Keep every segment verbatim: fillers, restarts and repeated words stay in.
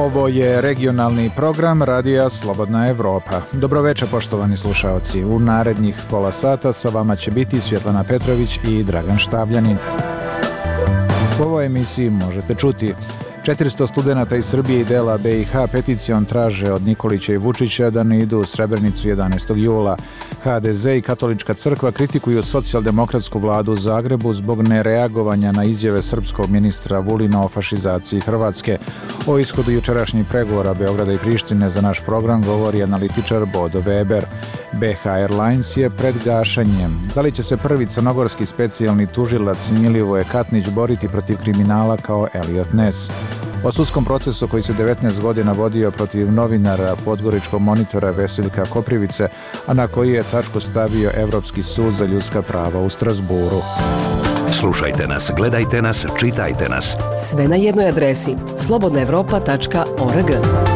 Ovo je regionalni program Radija Slobodna Evropa. Dobroveče, poštovani slušaoci. U narednih pola sata sa vama će biti Svjetlana Petrović i Dragan Štavljanin. U ovoj emisiji možete čuti: četiristo studenata iz Srbije i dela B i H peticijom traže od Nikolića i Vučića da ne idu u Srebrenicu jedanaestog jula. H D Z i Katolička crkva kritikuju socijaldemokratsku vladu u Zagrebu zbog nereagovanja na izjave srpskog ministra Vulina o fašizaciji Hrvatske. O ishodu jučerašnjih pregovora Beograda i Prištine za naš program govori analitičar Bodo Weber. B H Airlines je pred gašenjem. Da li će se prvi crnogorski specijalni tužilac Milivoje Katnić boriti protiv kriminala kao Elliot Ness? O sudskom procesu koji se devetnaest godina vodio protiv novinara Podgoričkog monitora Vesiljka Koprivice, a na koji je tačku stavio Evropski sud za ljudska prava u Strasburu. Slušajte nas, gledajte nas, čitajte nas. Sve na jednoj adresi: slobodna evropa tačka org.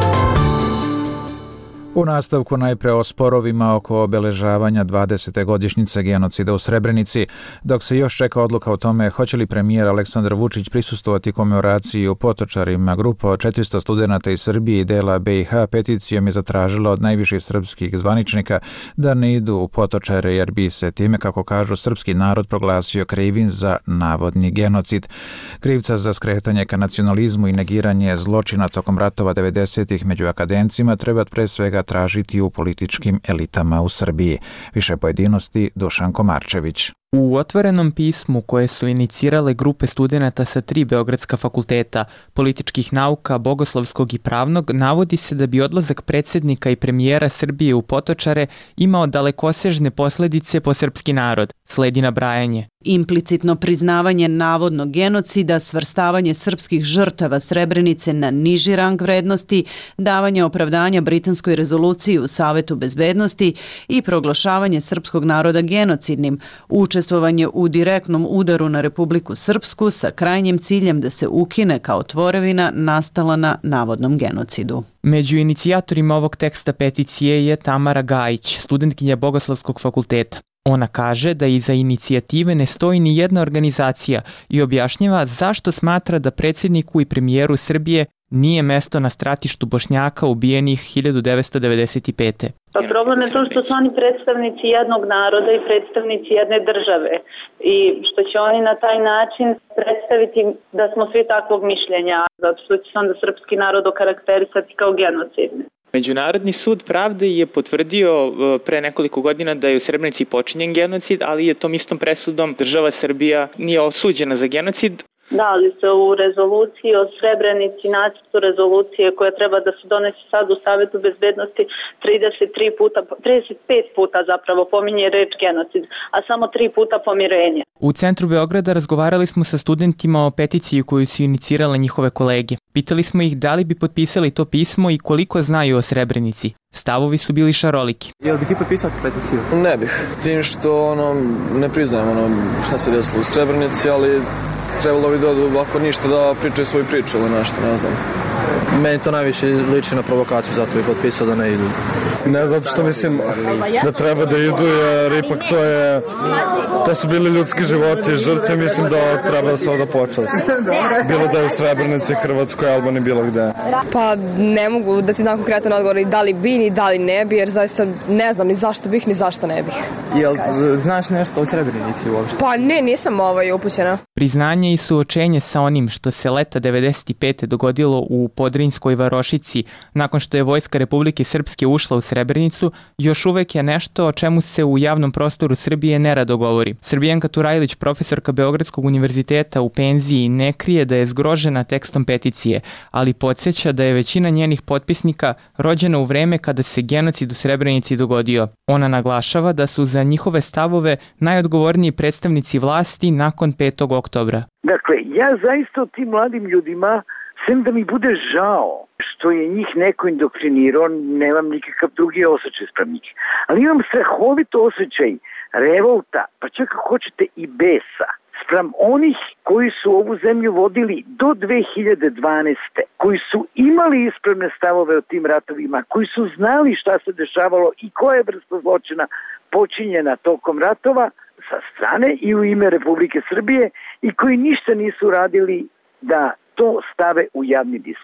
U nastavku najpre o sporovima oko obeležavanja dvadesete godišnjice genocida u Srebrenici, dok se još čeka odluka o tome hoće li premijer Aleksandar Vučić prisustvovati komemoraciji u Potočarima. Grupa od četiristo studenata iz Srbije i dela B i H peticijom je zatražila od najviših srpskih zvaničnika da ne idu u Potočare, jer bi se time, kako kažu, srpski narod proglasio krivim za navodni genocid. Krivca za skretanje ka nacionalizmu i negiranje zločina tokom ratova devedesetih među akademcima treba pre svega tražiti u političkim elitama u Srbiji. Više pojedinosti Dušan Komarčević. U otvorenom pismu koje su inicirale grupe studenata sa tri beogradska fakulteta, političkih nauka, bogoslovskog i pravnog, navodi se da bi odlazak predsjednika i premijera Srbije u Potočare imao dalekosežne posledice po srpski narod. Sledi nabrajanje. Implicitno priznavanje navodnog genocida, svrstavanje srpskih žrtava Srebrenice na niži rang vrednosti, davanje opravdanja britanskoj rezoluciji u Savetu bezbednosti i proglašavanje srpskog naroda genocidnim, učestvovanje u direktnom udaru na Republiku Srpsku sa krajnjim ciljem da se ukine kao tvorevina nastala na navodnom genocidu. Među inicijatorima ovog teksta peticije je Tamara Gajić, studentkinja Bogoslovskog fakulteta. Ona kaže da iza inicijative ne stoji ni jedna organizacija i objašnjava zašto smatra da predsjedniku i premijeru Srbije nije mesto na stratištu Bošnjaka ubijenih hiljadu devetsto devedeset pete. Pa problem je to što su oni predstavnici jednog naroda i predstavnici jedne države i što će oni na taj način predstaviti da smo svi takvog mišljenja, zato što će se onda srpski narod okarakterisati kao genocidni. Međunarodni sud pravde je potvrdio pre nekoliko godina da je u Srebrenici počinjen genocid, ali je tom istom presudom država Srbija nije osuđena za genocid. Da, ali se u rezoluciji o Srebrenici, nacrtu rezolucije koja treba da se donese sad u Savetu bezbednosti, trideset tri puta, trideset pet puta zapravo pominje reč genocid, a samo tri puta pomirenje. U centru Beograda razgovarali smo sa studentima o peticiji koju su inicirale njihove kolege. Pitali smo ih da li bi potpisali to pismo i koliko znaju o Srebrenici. Stavovi su bili šaroliki. Jel bi ti potpisao tu peticiju? Ne bih. Tim što ono, ne priznajem ono, šta se desilo u Srebrenici, ali trebalo bi da, ako ništa, da pričaju svoju priču ili nešto, ne znam. Meni to najviše liči na provokaciju, zato bih potpisao da ne idu. Ne, zato što mislim da treba da idu, jer ipak to je, to su bili ljudski životi, žrtve, mislim da treba da se ovdje počast. Bilo da je u Srebrenici, Hrvatskoj, Albaniji, bilo gde. Pa ne mogu da ti dam konkretan odgovor da li bi ni da li ne bi, jer zaista ne znam ni zašto bih ni zašto ne bih. Jel znaš nešto o Srebrenici uopšte? Pa ne, nisam ovaj upućena. Priznanje i suočenje sa onim što se leta devedeset pete dogodilo u Podrinjskoj varošici nakon što je vojska Republike Srpske ušla u Srebrenicu, još uvek je nešto o čemu se u javnom prostoru Srbije nerado govori. Srbijanka Turajlić, profesorka Beogradskog univerziteta u penziji, ne krije da je zgrožena tekstom peticije, ali podsjeća da je većina njenih potpisnika rođena u vreme kada se genocid u Srebrenici dogodio. Ona naglašava da su za njihove stavove najodgovorniji predstavnici vlasti nakon petog oktobra. Dakle, ja zaista o tim mladim ljudima, sem da mi bude žao što je njih neko indoktrinirao, nemam nikakav drugi osjećaj sprem njih. Ali imam strahovito osjećaj revolta, pa čak ako hoćete i besa, sprem onih koji su ovu zemlju vodili do dve hiljade dvanaeste. koji su imali ispravne stavove o tim ratovima, koji su znali šta se dešavalo i koja je vrsta zločina počinjena tokom ratova sa strane i u ime Republike Srbije i koji ništa nisu radili da to stave u javni diskurs.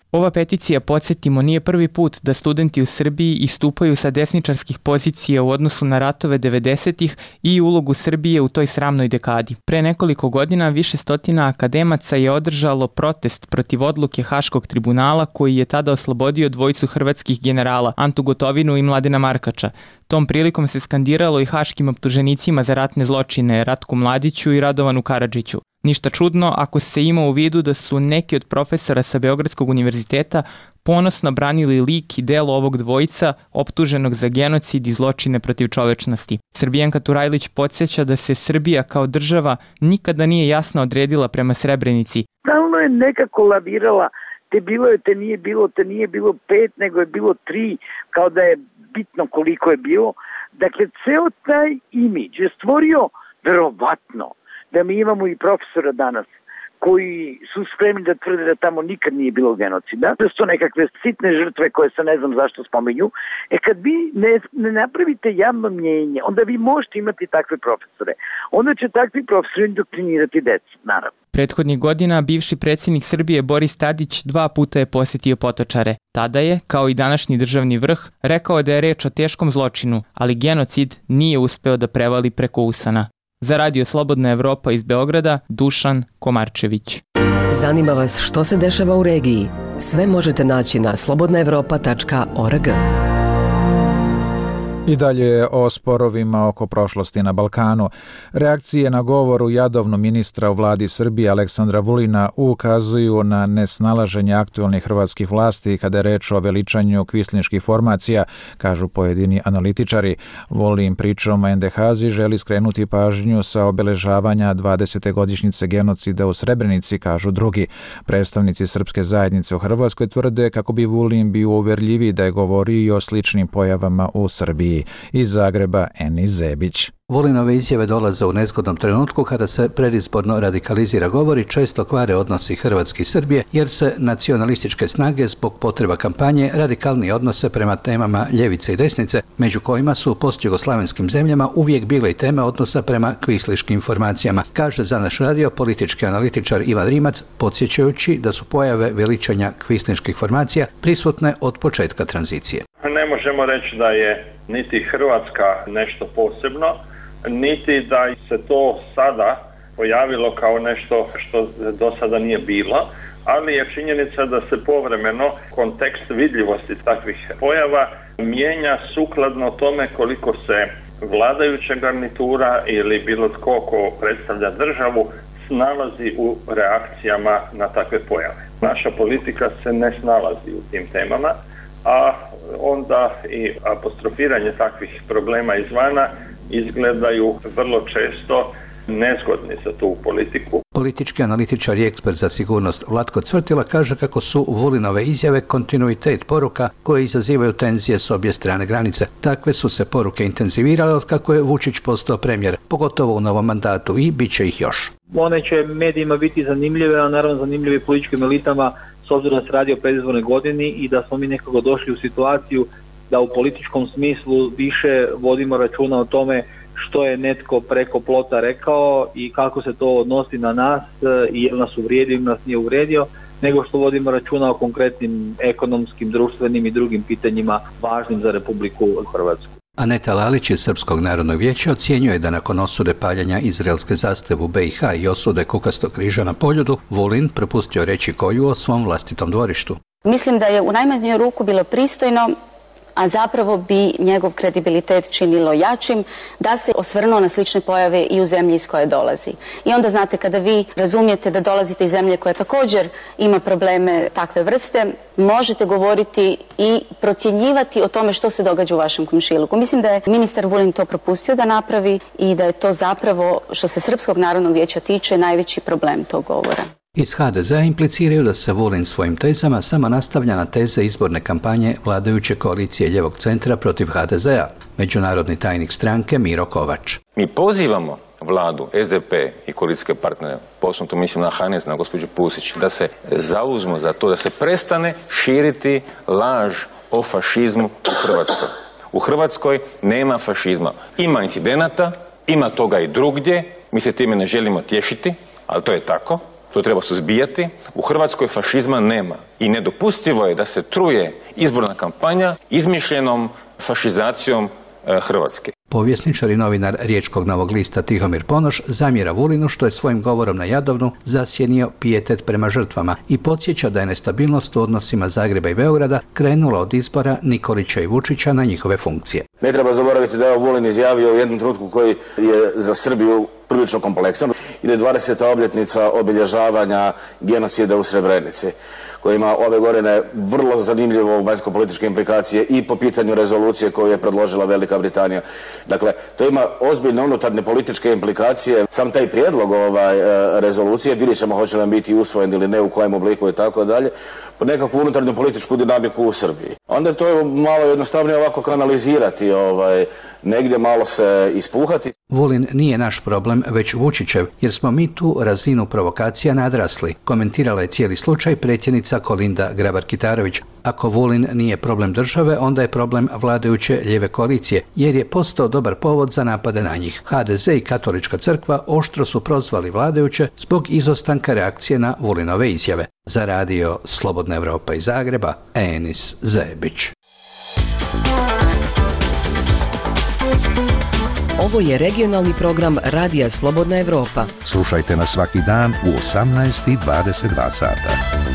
Ova peticija, podsjetimo, nije prvi put da studenti u Srbiji istupaju sa desničarskih pozicija u odnosu na ratove devedesetih i ulogu Srbije u toj sramnoj dekadi. Pre nekoliko godina više stotina akademaca je održalo protest protiv odluke Haškog tribunala koji je tada oslobodio dvojicu hrvatskih generala, Antu Gotovinu i Mladena Markača. Tom prilikom se skandiralo i haškim optuženicima za ratne zločine Ratku Mladiću i Radovanu Karadžiću. Ništa čudno ako se ima u vidu da su neki od profesora sa Beogradskog univerziteta ponosno branili lik i delo ovog dvojica optuženog za genocid i zločine protiv čovečnosti. Srbijanka Turajlić podsjeća da se Srbija kao država nikada nije jasno odredila prema Srebrenici. Stalno je nekako lavirala, te bilo je, te nije bilo, te nije bilo pet, nego je bilo tri, kao da je bitno koliko je bilo. Dakle, ceo taj imidž je stvorio verovatno da mi imamo i profesora danas koji su spremni da tvrde da tamo nikad nije bilo genocida, da su to nekakve sitne žrtve koje se ne znam zašto spominju. E kad vi ne, ne napravite javno mnjenje, onda vi možete imati takve profesore. Onda će takvi profesori indoktrinirati decu, naravno. Prethodnih godina bivši predsjednik Srbije Boris Tadić dva puta je posjetio Potočare. Tada je, kao i današnji državni vrh, rekao da je reč o teškom zločinu, ali genocid nije uspeo da prevali preko usana. Za Radio Slobodna Evropa iz Beograda, Dušan Komarčević. Zanima vas što se dešava u regiji? Sve možete naći na slobodna evropa tačka org. I dalje o sporovima oko prošlosti na Balkanu. Reakcije na govoru jadovno ministra u vladi Srbije Aleksandra Vulina ukazuju na nesnalaženje aktualnih hrvatskih vlasti kada je reč o veličanju kvislinških formacija, kažu pojedini analitičari. Vulin pričom o Endehazi želi skrenuti pažnju sa obeležavanja dvadesete godišnjice genocida u Srebrenici, kažu drugi. Predstavnici srpske zajednice u Hrvatskoj tvrde kako bi Vulin bio uverljiviji da je govorio i o sličnim pojavama u Srbiji. Iz Zagreba Eni Zebić. Vulinove izjave dolaze u nezgodnom trenutku kada se predizborno radikalizira govor i često kvare odnosi Hrvatske i Srbije, jer se nacionalističke snage zbog potreba kampanje radikalnije odnose prema temama ljevice i desnice, među kojima su u postjugoslavenskim zemljama uvijek bile i teme odnosa prema kvisliškim formacijama, kaže za naš radio politički analitičar Ivan Rimac, podsjećajući da su pojave veličanja kvisliških formacija prisutne od početka tranzicije. Ne možemo reći da je niti Hrvatska nešto posebno, niti da se to sada pojavilo kao nešto što do sada nije bilo, ali je činjenica da se povremeno kontekst vidljivosti takvih pojava mijenja sukladno tome koliko se vladajuća garnitura ili bilo tko ko predstavlja državu snalazi u reakcijama na takve pojave. Naša politika se ne snalazi u tim temama, a onda i apostrofiranje takvih problema izvana izgledaju vrlo često nezgodni za tu politiku. Politički analitičar i ekspert za sigurnost Vlatko Cvrtila kaže kako su Vulinove izjave kontinuitet poruka koje izazivaju tenzije s obje strane granice. Takve su se poruke intenzivirale od kako je Vučić postao premijer, pogotovo u novom mandatu, i bit će ih još. One će medijima biti zanimljive, a naravno zanimljive i političkim elitama, s obzirom da se radi o predizbornoj godini i da smo mi nekako došli u situaciju da u političkom smislu više vodimo računa o tome što je netko preko plota rekao i kako se to odnosi na nas i je li nas uvrijedio ili nas nije uvrijedio, nego što vodimo računa o konkretnim ekonomskim, društvenim i drugim pitanjima važnim za Republiku Hrvatsku. Aneta Lalić iz Srpskog narodnog vijeća ocjenjuje da nakon osude paljenja izraelske zastave u B i H i osude Kukastog križa na Poljudu, Vulin propustio reći koju o svom vlastitom dvorištu. Mislim da je u najmanju ruku bilo pristojno, a zapravo bi njegov kredibilitet činilo jačim da se osvrnuo na slične pojave i u zemlji iz koje dolazi. I onda znate, kada vi razumijete da dolazite iz zemlje koja također ima probleme takve vrste, možete govoriti i procjenjivati o tome što se događa u vašem komšiluku. Mislim da je ministar Vulin to propustio da napravi i da je to zapravo, što se Srpskog narodnog vijeća tiče, najveći problem tog govora. Iz H D Z-a impliciraju da se Vulin svojim tezama samo nastavlja na teze izborne kampanje vladajuće koalicije ljevog centra protiv H D Z-a, međunarodni tajnik stranke Miro Kovač. Mi pozivamo vladu, S D P i koalicijske partnere, posebno to mislim na H N S, na gospođu Pusić, da se zauzmu za to da se prestane širiti laž o fašizmu u Hrvatskoj. U Hrvatskoj nema fašizma. Ima incidenata, ima toga i drugdje, mi se time ne želimo tješiti, ali to je tako. To treba suzbijati. U Hrvatskoj fašizma nema i nedopustivo je da se truje izborna kampanja izmišljenom fašizacijom Hrvatske. Povjesničar i novinar Riječkog Novog lista Tihomir Ponoš zamjera Vulinu što je svojim govorom na Jadovnu zasjenio pijetet prema žrtvama i podsjeća da je nestabilnost u odnosima Zagreba i Beograda krenula od izbora Nikolića i Vučića na njihove funkcije. Ne treba zaboraviti da je Vulin izjavio u jednom trenutku koji je za Srbiju prilično kompleksan. Ide dvadeseta obljetnica obilježavanja genocida u Srebrenici, koji ima ove godine vrlo zanimljivo vanjsko-političke implikacije i po pitanju rezolucije koju je predložila Velika Britanija. Dakle, to ima ozbiljne unutarnje političke implikacije. Sam taj prijedlog ovaj, rezolucije, vidjet ćemo hoće nam biti usvojen ili ne, u kojem obliku i tako dalje, po nekakvu unutarnju političku dinamiku u Srbiji. Onda je to malo jednostavnije ovako kanalizirati, ovaj, negdje malo se ispuhati. Vulin nije naš problem, već Vučićev, jer smo mi tu razinu provokacija nadrasli, komentirala je cijeli slučaj predsjednica Kolinda Grabar-Kitarović. Ako Vulin nije problem države, onda je problem vladajuće lijeve koalicije, jer je postao dobar povod za napade na njih. ha de ze i Katolička crkva oštro su prozvali vladajuće zbog izostanka reakcije na Vulinove izjave. Za radio Slobodna Evropa iz Zagreba, Enis Zebić. Ovo je regionalni program Radija Slobodna Evropa. Slušajte nas svaki dan u osamnaest i dvadeset dva sata.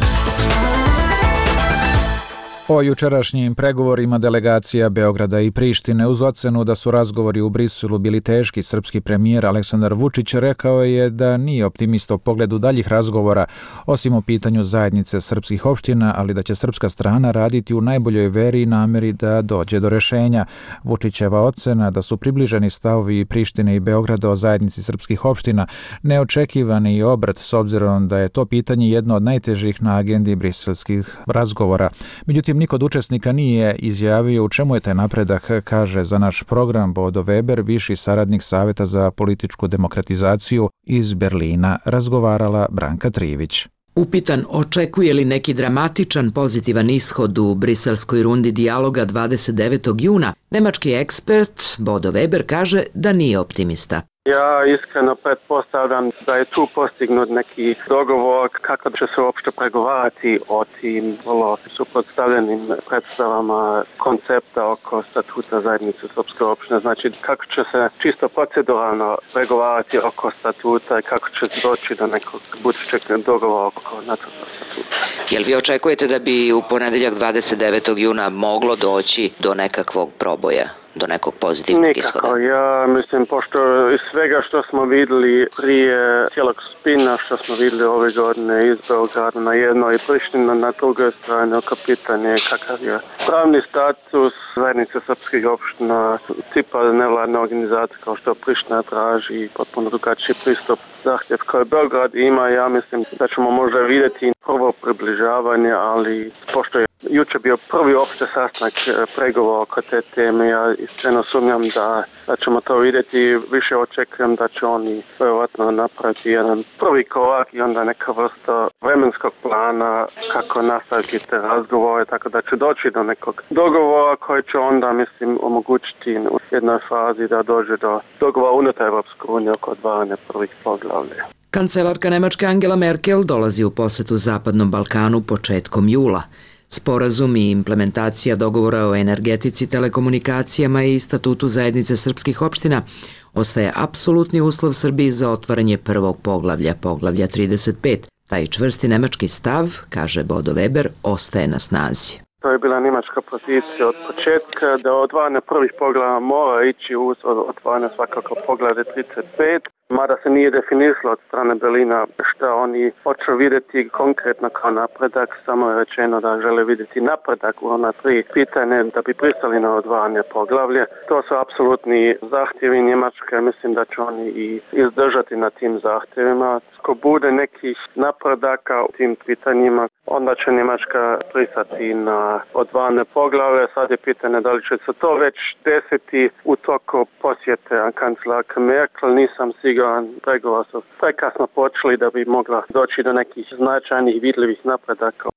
O jučerašnjim pregovorima delegacija Beograda i Prištine uz ocenu da su razgovori u Briselu bili teški, srpski premijer Aleksandar Vučić rekao je da nije optimista u pogledu daljih razgovora, osim o pitanju zajednice srpskih opština, ali da će srpska strana raditi u najboljoj veri i nameri da dođe do rešenja. Vučićeva ocena da su približeni stavovi Prištine i Beograda o zajednici srpskih opština neočekivani obrat, s obzirom da je to pitanje jedno od najtežih na agendi briselskih razgovora. Međutim, niko od učesnika nije izjavio u čemu je taj napredak, kaže za naš program Bodo Weber, viši saradnik Saveta za političku demokratizaciju iz Berlina, razgovarala Branka Trivić. Upitan očekuje li neki dramatičan pozitivan ishod u briselskoj rundi dijaloga dvadeset devetog juna, nemački ekspert Bodo Weber kaže da nije optimista. Ja iskreno pretpostavljam da je tu postignut neki dogovor kako će se uopšte pregovarati o tim vrlo suprotstavljenim predstavama koncepta oko statuta zajednice srpske opštine. Znači kako će se čisto proceduralno pregovarati oko statuta i kako će doći do nekog budućeg dogovora oko nacrta statuta. Jel vi očekujete da bi u ponedeljak dvadeset devetog juna moglo doći do nekakvog proboja? Do nekog pozitivnog ishoda? Nikako, ja mislim, pošto iz svega što smo vidjeli prije cijelog spina, što smo vidjeli ove godine iz Beograda na jednoj i Priština na drugoj strani, oko pitanje kakav je pravni status zajednice srpskih opština, tipa nevladne organizacije kao što Priština traži i potpuno drugačiji pristup zahtjev koji Beograd ima. Ja mislim da ćemo možda vidjeti prvo približavanje, ali pošto je jučer bio prvi opšte sastanak pregovora oko te teme, ja iskreno sumnjam da, da ćemo to vidjeti. Više očekujem da će oni vjerojatno napraviti jedan prvi korak i onda neka vrsta vremenskog plana kako nastaviti te razgovore, tako da će doći do nekog dogovora koji će onda, mislim, omogućiti u jednoj fazi da dođe do dogovora unutar Evropske unije oko otvaranja prvih poglavlja. Kancelarka Nemačke Angela Merkel dolazi u posetu Zapadnom Balkanu početkom jula. Sporazum i implementacija dogovora o energetici, telekomunikacijama i statutu zajednice srpskih opština ostaje apsolutni uslov Srbiji za otvaranje prvog poglavlja, poglavlja trideset pet. Taj čvrsti nemački stav, kaže Bodo Weber, ostaje na snazi. To je bila njemačka pozicija od početka da otvaranje prvih poglavlja mora ići uz otvaranje svakako poglavlja trideset pet. Mada se nije definisalo od strane Berlina šta oni hoće vidjeti konkretno kao napredak, samo je rečeno da žele vidjeti napredak u ona tri pitanje da bi pristali na otvaranje poglavlje. To su apsolutni zahtjevi Njemačke, mislim da će oni i izdržati na tim zahtjevima. Ako bude nekih napredaka u tim pitanjima, onda će Njemačka pristati na otvaranje poglavlje. Sad je pitanje da li će se to već desiti u toku posjete kancelarke Merkel, nisam siguran. Pregovori su prekasno počeli da bi mogla doći do nekih značajnih vidljivih napredaka.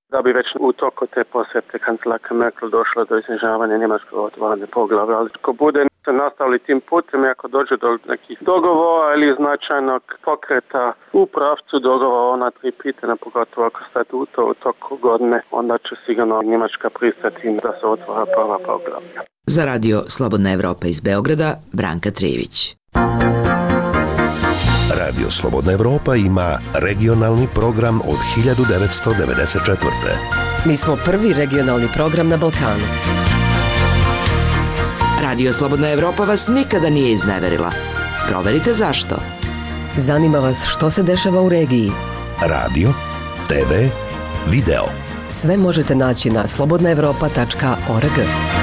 da bi već u toku te posjete kancelarke Merkel došlo do iznižavanja njemačkog otvaranja poglavlja. Ali ako bude se nastavili tim putem i ako dođe do nekih dogovora ili značajnog pokreta u pravcu dogovora ona tri pitanja, pogotovo ako statuto u toku godine, onda će sigurno Njemačka pristati da se otvara prva poglavlja. Za radio Slobodna Evropa iz Beograda, Branka Trijević. Radio Slobodna Evropa ima regionalni program od hiljadu devetsto devedeset četvrte. Mi smo prvi regionalni program na Balkanu. Radio Slobodna Evropa vas nikada nije izneverila. Proverite zašto. Zanima vas što se dešava u regiji. Radio, te ve, video. Sve možete naći na slobodna evropa tačka org.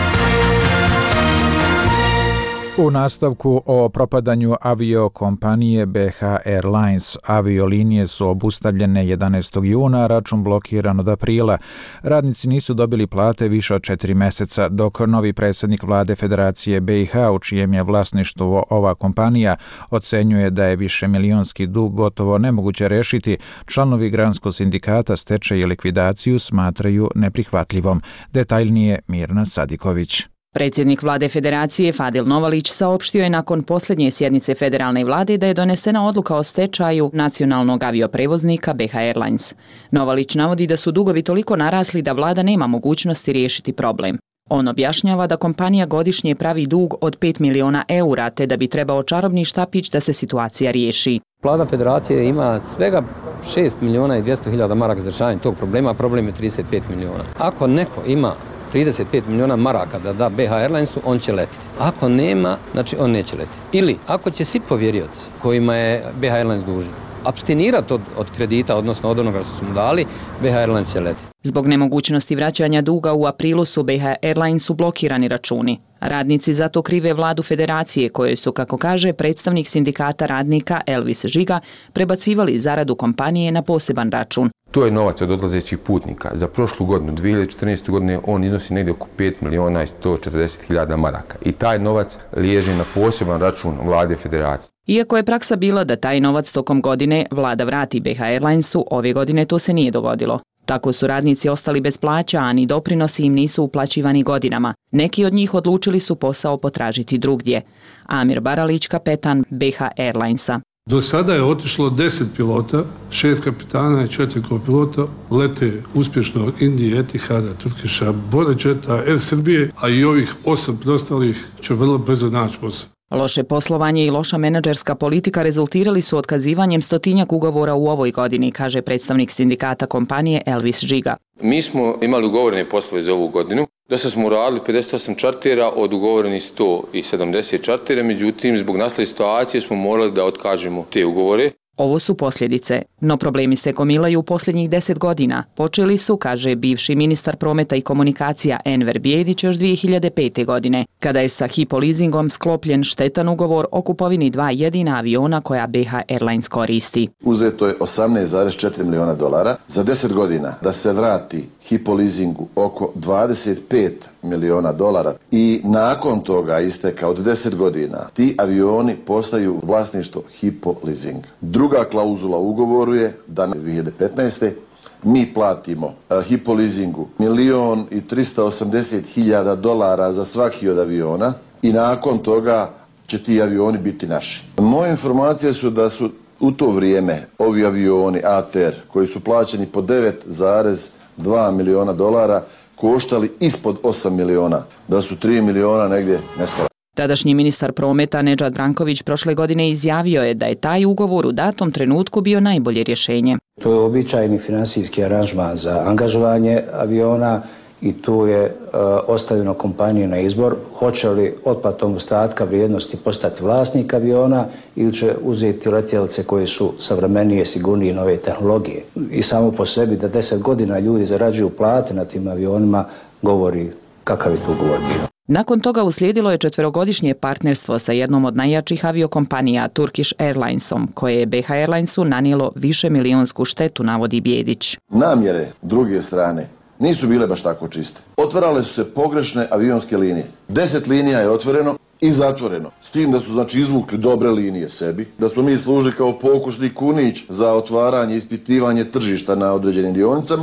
U nastavku o propadanju aviokompanije B H Airlines. Aviolinije su obustavljene jedanaestog juna, račun blokiran od aprila. Radnici nisu dobili plate više od četiri meseca, dok novi predsjednik vlade Federacije B i H, u čijem je vlasništvu ova kompanija, ocenjuje da je višemilionski dug gotovo nemoguće rešiti. Članovi granskog sindikata stečaj i likvidaciju smatraju neprihvatljivom. Detaljnije Mirna Sadiković. Predsjednik vlade Federacije Fadil Novalić saopštio je nakon posljednje sjednice federalne vlade da je donesena odluka o stečaju nacionalnog avioprevoznika B H Airlines. Novalić navodi da su dugovi toliko narasli da vlada nema mogućnosti riješiti problem. On objašnjava da kompanija godišnje pravi dug od pet miliona eura, te da bi trebao čarobni štapić da se situacija riješi. Vlada Federacije ima svega šest miliona i dvjesto hiljada maraka za rješavanje tog problema, a problem je trideset pet miliona. Ako neko ima trideset pet miliona maraka da da B H Airlinesu, on će letiti. Ako nema, znači on neće letiti. Ili ako će svi povjerioci kojima je B H Airlines dužan abstinirati od, od kredita, odnosno od onoga što su mu dali, B H Airlines će letiti. Zbog nemogućnosti vraćanja duga u aprilu su B H Airlinesu blokirani računi. Radnici zato krive vladu Federacije, koje su, kako kaže predstavnik sindikata radnika Elvis Žiga, prebacivali zaradu kompanije na poseban račun. To je novac od odlazećih putnika. Za prošlu godinu, dvije hiljade četrnaeste. godine, on iznosi negdje oko pet miliona i sto četrdeset hiljada maraka. I taj novac liježi na poseban račun vlade Federacije. Iako je praksa bila da taj novac tokom godine vlada vrati B H Airlinesu, ove godine to se nije dogodilo. Tako su radnici ostali bez plaća, a ni doprinosi im nisu uplaćivani godinama. Neki od njih odlučili su posao potražiti drugdje. Amir Baralić, kapetan B H Airlinesa. Do sada je otišlo deset pilota, šest kapitana i četiri kopilota, lete uspješno Indije, Etihada, Turkiša, Borađeta, Air Srbije, a i ovih osam preostalih će vrlo brzo naći posao. Loše poslovanje i loša menadžerska politika rezultirali su otkazivanjem stotinjak ugovora u ovoj godini, kaže predstavnik sindikata kompanije Elvis Žiga. Mi smo imali ugovorene poslove za ovu godinu. Do sada smo uradili pedeset osam čartera od ugovorenih sto sedamdeset čartera, međutim zbog nastale situacije smo morali da otkažemo te ugovore. Ovo su posljedice, no problemi se gomilaju u posljednjih deset godina. Počeli su, kaže bivši ministar prometa i komunikacija Enver Bijedić, još dvije hiljade pete. godine, kada je sa Hypo Leasingom sklopljen štetan ugovor o kupovini dva jedina aviona koja B H Airlines koristi. Uzeto je osamnaest zarez četiri miliona dolara za deset godina da se vrati Hypo Leasingu oko dvadeset pet miliona dolara i nakon toga isteka od deset godina ti avioni postaju vlasništvo Hypo Leasing. Druga klauzula u ugovoru je da dvije hiljade petnaeste. mi platimo uh, Hypo Leasingu milion i trista osamdeset hiljada dolara za svaki od aviona i nakon toga će ti avioni biti naši. Moje informacije su da su u to vrijeme ovi avioni A T R koji su plaćeni po devet zarez dva miliona dolara koštali ispod osam miliona, da su tri miliona negdje nestala. Tadašnji ministar prometa Nedžad Branković prošle godine izjavio je da je taj ugovor u datom trenutku bio najbolje rješenje. To je običajni finansijski aranžman za angažovanje aviona i tu je e, ostavljeno kompaniji na izbor hoće li otplatom ostatka vrijednosti postati vlasnik aviona ili će uzeti letjelice koje su savremenije, sigurnije i nove tehnologije. I samo po sebi da deset godina ljudi zarađuju plate na tim avionima govori kakav je to ugovor bio. Nakon toga uslijedilo je četverogodišnje partnerstvo sa jednom od najjačih aviokompanija Turkish Airlinesom, koje je B H Airlinesu nanijelo više milionsku štetu, navodi Bijedić. Namjere druge strane nisu bile baš tako čiste. Otvarale su se pogrešne avionske linije. Deset linija je otvoreno i zatvoreno. S tim da su znači izvukli dobre linije sebi, da smo mi služili kao pokusni kunić za otvaranje i ispitivanje tržišta na određenim dionicama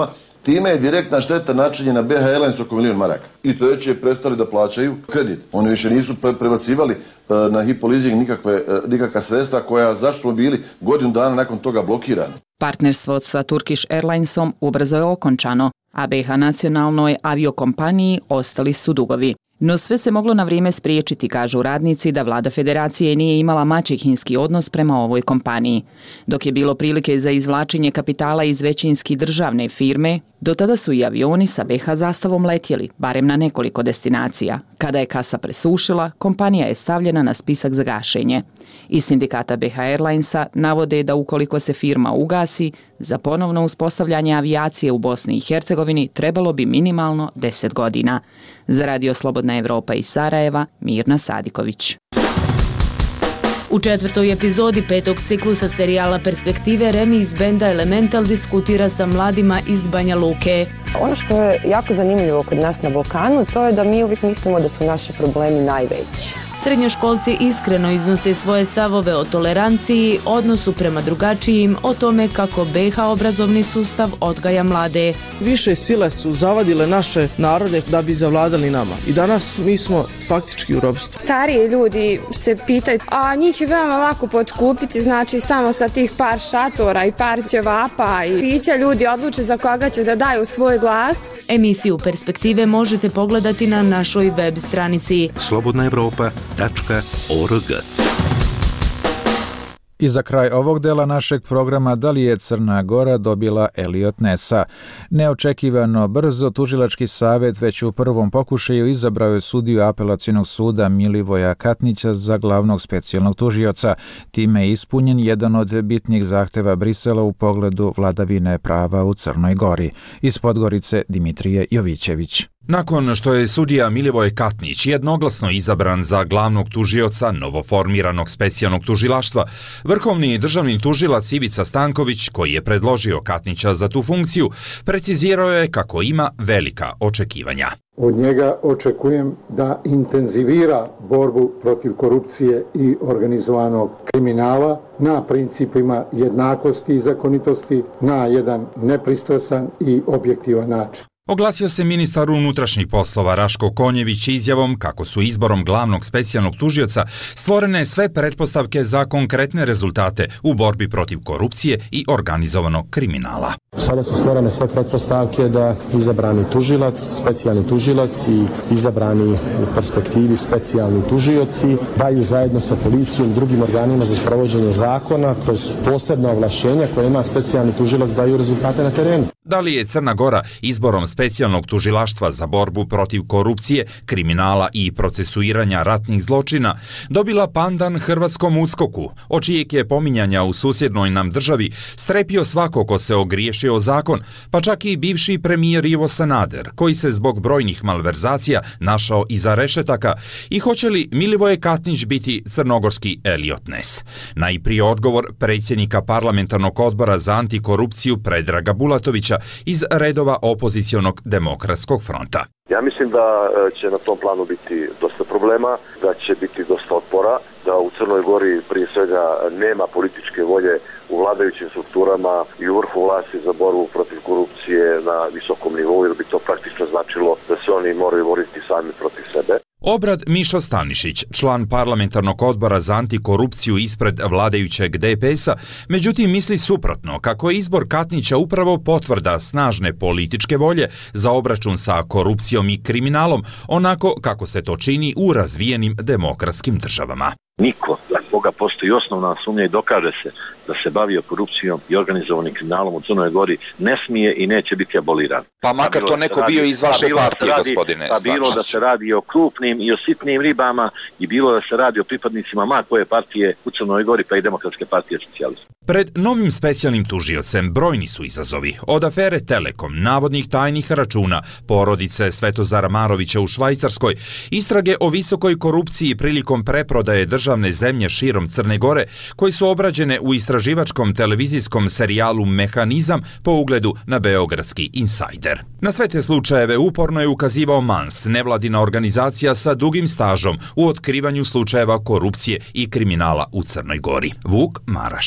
Time je direktna šteta načinjena B H Airlines oko milijun maraka. I to već je prestali da plaćaju kredit. Oni više nisu pre- prebacivali uh, na Hypo leasing nikakve, uh, nikakva sredstva koja, zašto smo bili godinu dana nakon toga blokirani. Partnerstvo sa Turkish Airlinesom ubrzo je okončano, a B H nacionalnoj aviokompaniji ostali su dugovi. No sve se moglo na vrijeme spriječiti, kažu radnici, da vlada federacije nije imala maćehinski odnos prema ovoj kompaniji. Dok je bilo prilike za izvlačenje kapitala iz većinski državne firme, do tada su i avioni sa B H zastavom letjeli, barem na nekoliko destinacija. Kada je kasa presušila, kompanija je stavljena na spisak za gašenje. Iz sindikata B H Airlinesa navode da ukoliko se firma ugasi, za ponovno uspostavljanje avijacije u Bosni i Hercegovini trebalo bi minimalno deset godina. Za Radio Slobodna Evropa iz Sarajeva, Mirna Sadiković. U četvrtoj epizodi petog ciklusa serijala Perspektive Remi iz benda Elemental diskutira sa mladima iz Banja Luke. Ono što je jako zanimljivo kod nas na Balkanu, to je da mi uvijek mislimo da su naši problemi najveći. Srednjoškolci iskreno iznose svoje stavove o toleranciji, odnosu prema drugačijim, o tome kako B H obrazovni sustav odgaja mlade. Više sile su zavadile naše narode da bi zavladali nama. I danas mi smo faktički u ropstvu. Stariji ljudi se pitaju, a njih je veoma lako potkupiti, znači samo sa tih par šatora i par ćevapa i pića ljudi odluče za koga će da daju svoj glas. Emisiju Perspektive možete pogledati na našoj web stranici slobodna evropa tačka org. I za kraj ovog dela našeg programa, da li je Crna Gora dobila Elliot Nessa? Neočekivano brzo tužilački savjet već u prvom pokušaju izabrao je sudiju apelacionog suda Milivoja Katnića za glavnog specijalnog tužioca. Time je ispunjen jedan od bitnih zahteva Brisela u pogledu vladavine prava u Crnoj Gori. Iz Podgorice Dimitrije Jovićević. Nakon što je sudija Milivoj Katnić jednoglasno izabran za glavnog tužioca novoformiranog specijalnog tužilaštva, vrhovni državni tužilac Ivica Stanković, koji je predložio Katnića za tu funkciju, precizirao je kako ima velika očekivanja. Od njega očekujem da intenzivira borbu protiv korupcije i organizovanog kriminala na principima jednakosti i zakonitosti na jedan nepristrasan i objektivan način. Oglasio se ministar unutrašnjih poslova Raško Konjević izjavom kako su izborom glavnog specijalnog tužioca stvorene sve pretpostavke za konkretne rezultate u borbi protiv korupcije i organizovanog kriminala. Sada su stvorene sve pretpostavke da izabrani tužilac, specijalni tužilac i izabrani u perspektivi specijalni tužioci daju zajedno sa policijom i drugim organima za sprovođenje zakona kroz posebna ovlašćenja koje ima specijalni tužilac daju rezultate na terenu. Da li je Crna Gora izborom specijalnog tužilaštva za borbu protiv korupcije, kriminala i procesuiranja ratnih zločina dobila pandan hrvatskom USKOK-u, od čijeg je pominjanja u susjednoj nam državi strepio svako ko se ogriješio o zakon, pa čak i bivši premijer Ivo Sanader, koji se zbog brojnih malverzacija našao iza rešetaka, i hoće li Milivoje Katnić biti crnogorski Elliot Ness? Najprije odgovor predsjednika parlamentarnog odbora za antikorupciju Predraga Bulatovića iz redova opozicionog demokratskog fronta. Ja mislim da će na tom planu biti dosta problema, da će biti dosta otpora, da u Crnoj Gori prije svega nema političke volje u vladajućim strukturama i u vrhu vlasti za borbu protiv korupcije na visokom nivou, jer bi to praktično značilo da se oni moraju boriti sami protiv sebe. Obrad Mišo Stanišić, član parlamentarnog odbora za antikorupciju ispred vladajućeg D P S-a, međutim misli suprotno, kako je izbor Katnića upravo potvrda snažne političke volje za obračun sa korupcijom i kriminalom, onako kako se to čini u razvijenim demokratskim državama. Niko, za koga postoji osnovna sumnja i dokaže se da se bavio korupcijom i organizovanim kriminalom u Crnoj Gori, ne smije i neće biti aboliran. Pa makar to neko bio iz vaše partije, gospodine. Pa bilo da se radi o krupnim i o sitnim ribama i bilo da se radi o pripadnicima ma koje partije u Crnoj Gori, pa i Demokratske partije socijalista. Pred novim specijalnim tužiocem brojni su izazovi, od afere Telekom, navodnih tajnih računa, porodice Svetozara Marovića u Švajcarskoj, istrage o visokoj korupciji prilikom preprodaje državne zemlje širom Crne Gore, koji su obrađene u istraživačkom televizijskom serijalu Mehanizam po ugledu na beogradski Insider. Na sve te slučajeve uporno je ukazivao Mans, nevladina organizacija sa dugim stažom u otkrivanju slučajeva korupcije i kriminala u Crnoj Gori. Vuk Maraš. Tu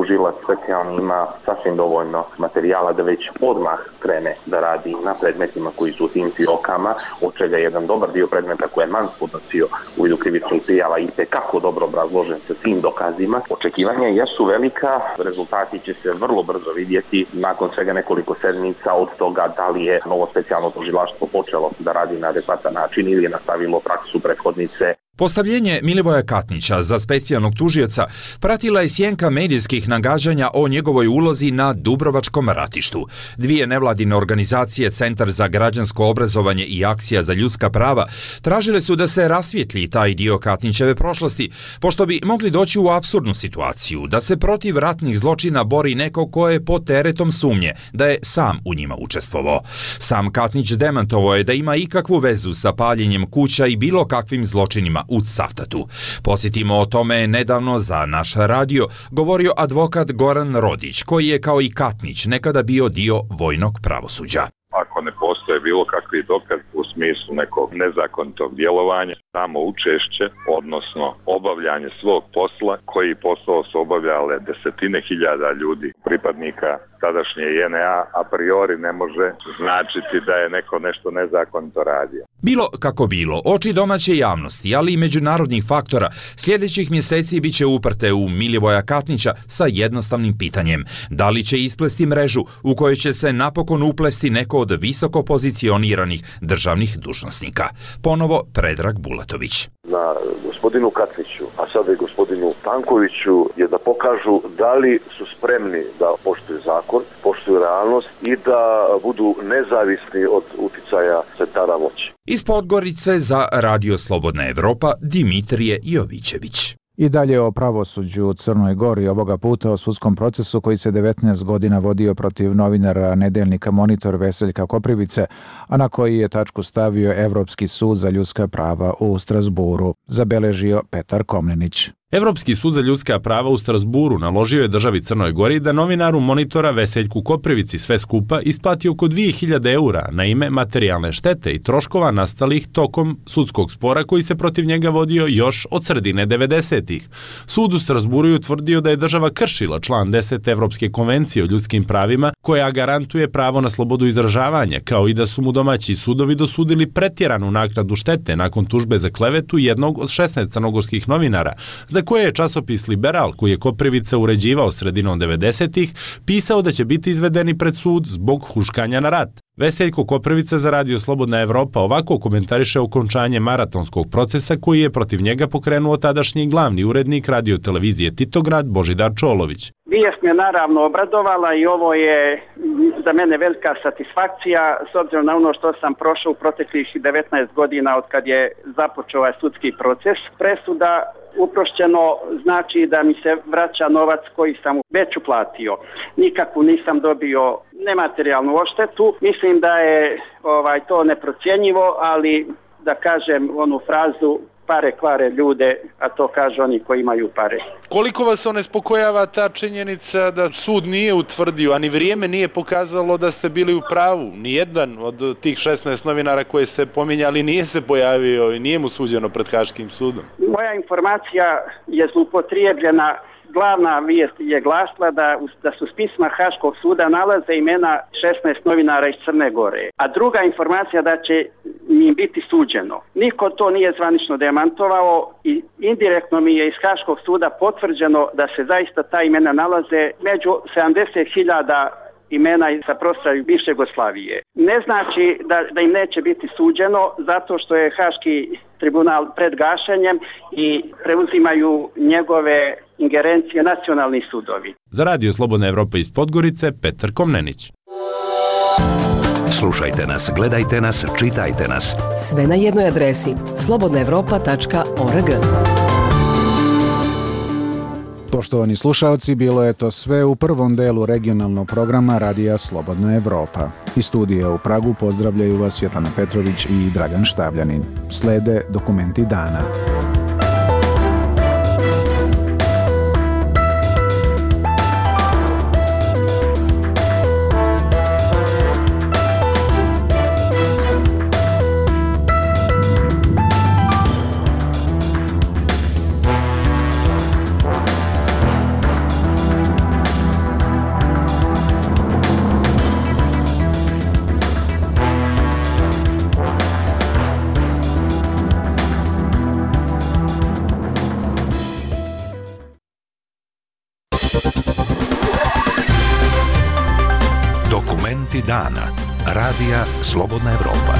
tužilac specijalni ima sasvim dovoljno materijala da već odmah krene da radi na predmetima koji su u tim filokama, od čega je jedan dobar dio predmeta koje je man podnosio u vidu krivičnih prijava i tekako dobro obrazložen sa svim dokazima. Očekivanja jesu velika, rezultati će se vrlo brzo vidjeti nakon svega nekoliko sedmica od toga da li je novo specijalno tužilaštvo počelo da radi na adekvatan način ili je nastavilo praksu prethodnice. Postavljenje Milivoja Katnića za specijalnog tužioca pratila je sjenka medijskih nagađanja o njegovoj ulozi na Dubrovačkom ratištu. Dvije nevladine organizacije, Centar za građansko obrazovanje i Akcija za ljudska prava, tražile su da se rasvijetli taj dio Katnićeve prošlosti, pošto bi mogli doći u apsurdnu situaciju da se protiv ratnih zločina bori neko ko je pod teretom sumnje da je sam u njima učestvovao. Sam Katnić demantovao je da ima ikakvu vezu sa paljenjem kuća i bilo kakvim zločinima u Cavtatu. Posjetimo, o tome nedavno za naš radio govorio advokat Goran Rodić, koji je kao i Katnić nekada bio dio vojnog pravosuđa. Ako ne postoje bilo kakvi dokaz u smislu nekog nezakonitog djelovanja, samo učešće, odnosno obavljanje svog posla, koji posao su obavljale desetine hiljada ljudi, pripadnika tadašnje J N A, a priori ne može značiti da je neko nešto nezakonito radio. Bilo kako bilo, oči domaće javnosti, ali i međunarodnih faktora, sljedećih mjeseci bit će uprte u Milivoja Katnića sa jednostavnim pitanjem. Da li će isplesti mrežu u kojoj će se napokon uplesti neko od visoko pozicioniranih državnih dužnosnika? Ponovo Predrag Bulatović. Na gospodinu Katniću, a sada i gospodinu Tankoviću je da pokažu da li su spremni da poštuju zakon, poštuju realnost i da budu nezavisni od uticaja centara moći. Iz Podgorice za Radio Slobodna Evropa Dimitrije Jovićević. I dalje o pravosuđu u Crnoj Gori, ovoga puta o sudskom procesu koji se devetnaest godina vodio protiv novinara nedeljnika Monitor Veseljka Koprivice, a na koji je tačku stavio Evropski sud za ljudska prava u Strasburu, zabeležio Petar Komnenić. Evropski sud za ljudska prava u Strasburu naložio je državi Crnoj Gori da novinaru Monitora Veseljku Koprivici sve skupa isplati oko dvije hiljade eura na ime materijalne štete i troškova nastalih tokom sudskog spora koji se protiv njega vodio još od sredine devedesetih. Sud u Strasburu je utvrdio da je država kršila član deset Evropske konvencije o ljudskim pravima koja garantuje pravo na slobodu izražavanja, kao i da su mu domaći sudovi dosudili pretjeranu naknadu štete nakon tužbe za klevetu jednog od šesnaest crnogorskih novinara, za koje je časopis Liberal, koji je Koprivica uređivao sredinom devedesetih, pisao da će biti izvedeni pred sud zbog huškanja na rat. Veseljko Koprivica za Radio Slobodna Evropa ovako komentariše okončanje maratonskog procesa koji je protiv njega pokrenuo tadašnji glavni urednik radio televizije Titograd Božidar Čolović. Vijest me naravno obradovala i ovo je za mene velika satisfakcija s obzirom na ono što sam prošao u proteklih devetnaest godina od kad je započeo ovaj sudski proces. Presuda uprošćeno znači da mi se vraća novac koji sam već uplatio. Nikakvu nisam dobio nematerijalnu odštetu. Mislim da je ovaj to neprocjenjivo, ali da kažem onu frazu pare kvare ljude, a to kaže oni koji imaju pare. Koliko vas onespokojava ta činjenica da sud nije utvrdio, a ni vrijeme nije pokazalo da ste bili u pravu? Nijedan od tih šesnaest novinara koje ste pominjali nije se pojavio i nije mu suđeno pred Haškim sudom. Moja informacija je zloupotrijebljena. Glavna vijest je glasila da, da su spisma Haškog suda nalaze imena šesnaest novinara iz Crne Gore. A druga informacija da će im biti suđeno. Niko to nije zvanično demantovao i indirektno mi je iz Haškog suda potvrđeno da se zaista ta imena nalaze među sedamdeset hiljada imena sa prostora bivše Jugoslavije. Ne znači da, da im neće biti suđeno zato što je Haški tribunal pred gašenjem i preuzimaju njegove ingerencije nacionalni sudovi. Za Radio Slobodna Evropa iz Podgorice, Petar Komnenić. Slušajte nas, gledajte nas, čitajte nas. Sve na jednoj adresi slobodna evropa tačka org. Poštovani slušaoci, bilo je to sve u prvom delu regionalnog programa Radija Slobodna Evropa. Iz studija u Pragu pozdravljaju vas Svetlana Petrović i Dragan Štavljanin. Slede dokumenti dana. Dokumenti dana. Radija Slobodna Evropa.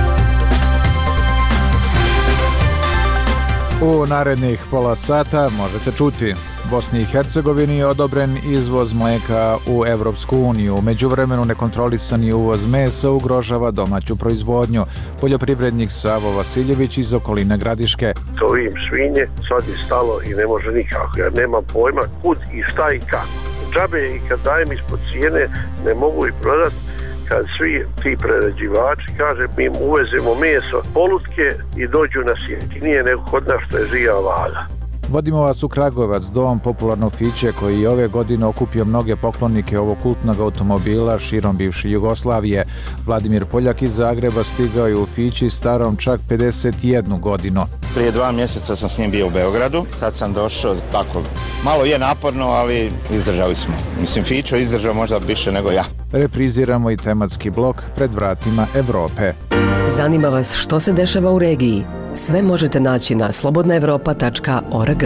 U narednih pola sata možete čuti: Bosni i Hercegovini je odobren izvoz mlijeka u Evropsku uniju. U međuvremenu nekontrolisani uvoz mesa ugrožava domaću proizvodnju. Poljoprivrednik Savo Vasiljević iz okoline Gradiške. To im svinje, sad je stalo i ne može nikako. Ja nemam pojma kud i šta i kako. Džabe i kad dajem ispod cijene ne mogu i prodati. Kad svi ti prerađivači, kaže, mi uvezemo meso, polutke i dođu nas jeftinije nego kod nas što je žija vaga. Vodimo vas u Kragujevac, dom popularno fiće koji je ove godine okupio mnoge poklonike ovog kultnog automobila širom bivše Jugoslavije. Vladimir Poljak iz Zagreba stigao je u fići starom čak pedeset jednu godinu. Prije dva mjeseca sam s njim bio u Beogradu, sad sam došao, tako, malo je naporno, ali izdržali smo. Mislim, fićo izdržao možda više nego ja. Repriziramo i tematski blok Pred vratima Evrope. Zanima vas što se dešava u regiji? Sve možete naći na slobodna evropa tačka org.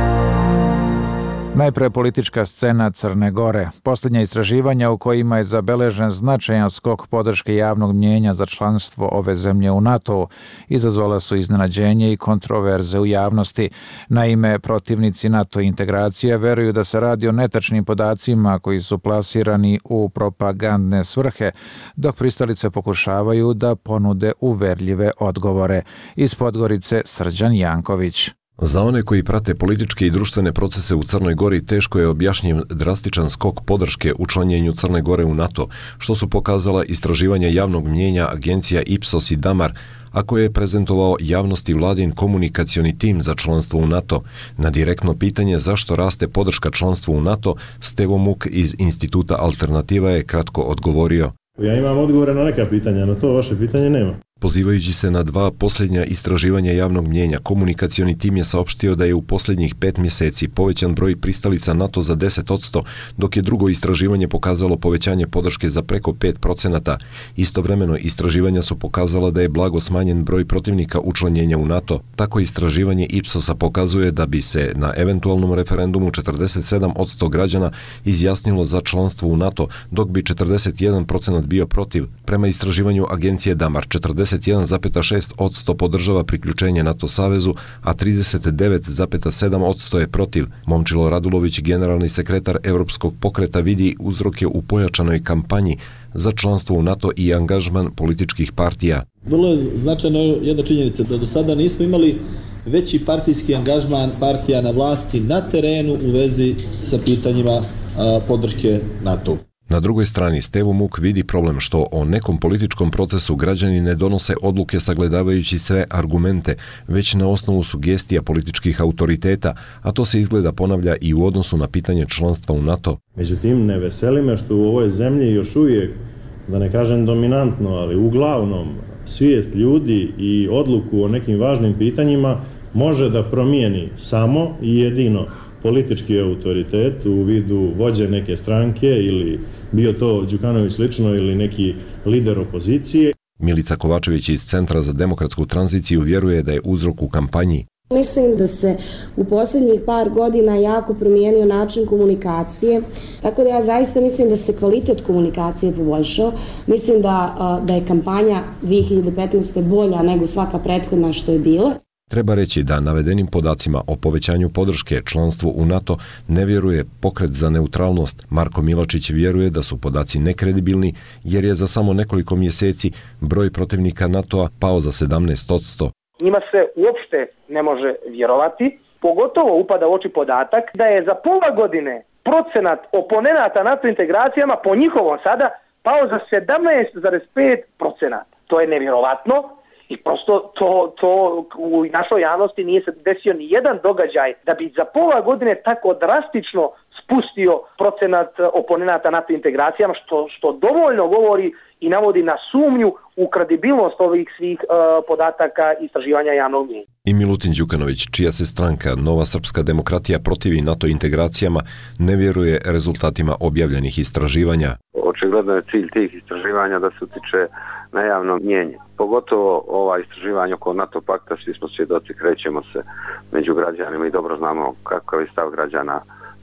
Najpre politička scena Crne Gore. Posljednja istraživanja u kojima je zabeležen značajan skok podrške javnog mnjenja za članstvo ove zemlje u NATO izazvala su iznenađenje i kontroverze u javnosti. Naime, protivnici NATO integracije veruju da se radi o netačnim podacima koji su plasirani u propagandne svrhe, dok pristalice pokušavaju da ponude uverljive odgovore. Iz Podgorice Srđan Janković. Za one koji prate političke i društvene procese u Crnoj Gori teško je objašnjiv drastičan skok podrške učlanjenju Crne Gore u NATO, što su pokazala istraživanja javnog mnjenja agencija Ipsos i Damar, a koje je prezentovao javnosti vladin komunikacioni tim za članstvo u NATO. Na direktno pitanje zašto raste podrška članstvu u NATO, Stevo Muk iz Instituta Alternativa je kratko odgovorio. Ja imam odgovore na neka pitanja, na to vaše pitanje nema. Pozivajući se na dva posljednja istraživanja javnog mnjenja, komunikacioni tim je saopštio da je u posljednjih pet mjeseci povećan broj pristalica NATO za deset posto, dok je drugo istraživanje pokazalo povećanje podrške za preko pet procenata. Istovremeno, istraživanja su pokazala da je blago smanjen broj protivnika učlanjenja u NATO. Tako istraživanje Ipsosa pokazuje da bi se na eventualnom referendumu četrdeset sedam posto građana izjasnilo za članstvo u NATO, dok bi četrdeset jedan procenat bio protiv. Prema istraživanju agencije Damar, četrdeset jedan zarez šest posto podržava priključenje NATO savezu, a trideset devet zarez sedam posto je protiv. Momčilo Radulović, generalni sekretar Evropskog pokreta, vidi uzroke u pojačanoj kampanji za članstvo u NATO i angažman političkih partija. Vrlo je značajna jedna činjenica da do sada nismo imali veći partijski angažman partija na vlasti na terenu u vezi sa pitanjima a, podrške NATO. Na drugoj strani Stevo Muk vidi problem što o nekom političkom procesu građani ne donose odluke sagledavajući sve argumente, već na osnovu sugestija političkih autoriteta, a to se izgleda ponavlja i u odnosu na pitanje članstva u NATO. Međutim, ne veseli me što u ovoj zemlji još uvijek, da ne kažem dominantno, ali uglavnom svijest ljudi i odluku o nekim važnim pitanjima može da promijeni samo i jedino politički autoritet u vidu vođe neke stranke ili bio to Đukanović lično ili neki lider opozicije. Milica Kovačević iz Centra za demokratsku tranziciju vjeruje da je uzrok u kampanji. Mislim da se u posljednjih par godina jako promijenio način komunikacije, tako da ja zaista mislim da se kvalitet komunikacije poboljšao. Mislim da, da je kampanja dvije hiljade petnaeste. bolja nego svaka prethodna što je bila. Treba reći da navedenim podacima o povećanju podrške članstvu u NATO ne vjeruje Pokret za neutralnost. Marko Milačić vjeruje da su podaci nekredibilni jer je za samo nekoliko mjeseci broj protivnika NATO-a pao za sedamnaest posto. Njima se uopšte ne može vjerovati, pogotovo upada u oči podatak da je za pola godine procenat oponenata NATO integracijama po njihovom sada pao za sedamnaest zarez pet procenata. To je nevjerovatno. I prosto to, to u našoj javnosti nije se desio ni jedan događaj da bi za pola godine tako drastično spustio procenat oponenata NATO integracijama, što, što dovoljno govori i navodi na sumnju u kredibilnost ovih svih uh, podataka i istraživanja javnog mnjenja. I Milutin Đukanović, čija se stranka Nova srpska demokratija protivi NATO integracijama, ne vjeruje rezultatima objavljenih istraživanja. Očigledno je cilj tih istraživanja da se utiče na javno mnjenje. Pogotovo ova istraživanja oko NATO pakta, svi smo svjedoci, krećemo se među građanima i dobro znamo kakav je stav građana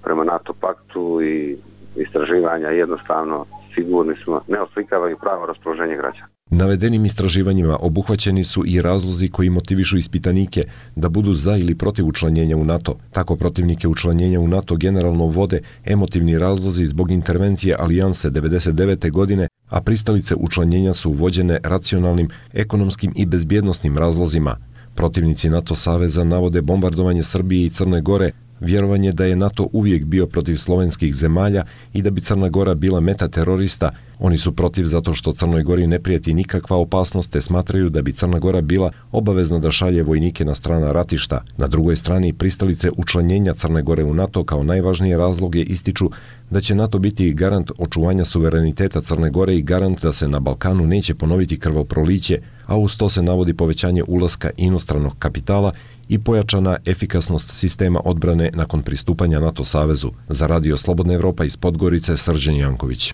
prema NATO paktu i istraživanja jednostavno sigurni smo ne oslikavaju pravo raspoloženje građana. Navedenim istraživanjima obuhvaćeni su i razlozi koji motivišu ispitanike da budu za ili protiv učlanjenja u NATO. Tako protivnike učlanjenja u NATO generalno vode emotivni razlozi zbog intervencije Alijanse devedeset devete godine, a pristalice učlanjenja su vođene racionalnim, ekonomskim i bezbjednosnim razlozima. Protivnici NATO saveza navode bombardovanje Srbije i Crne Gore, vjerovanje da je NATO uvijek bio protiv slovenskih zemalja i da bi Crna Gora bila meta terorista. Oni su protiv zato što Crnoj Gori ne prijeti nikakva opasnost, te smatraju da bi Crna Gora bila obavezna da šalje vojnike na strana ratišta. Na drugoj strani, pristalice učlanjenja Crne Gore u NATO kao najvažnije razloge ističu da će NATO biti garant očuvanja suvereniteta Crne Gore i garant da se na Balkanu neće ponoviti krvoproliće, a uz to se navodi povećanje ulaska inostranog kapitala i pojačana efikasnost sistema odbrane nakon pristupanja NATO savezu. Za Radio Slobodna Evropa iz Podgorice, Srđan Janković.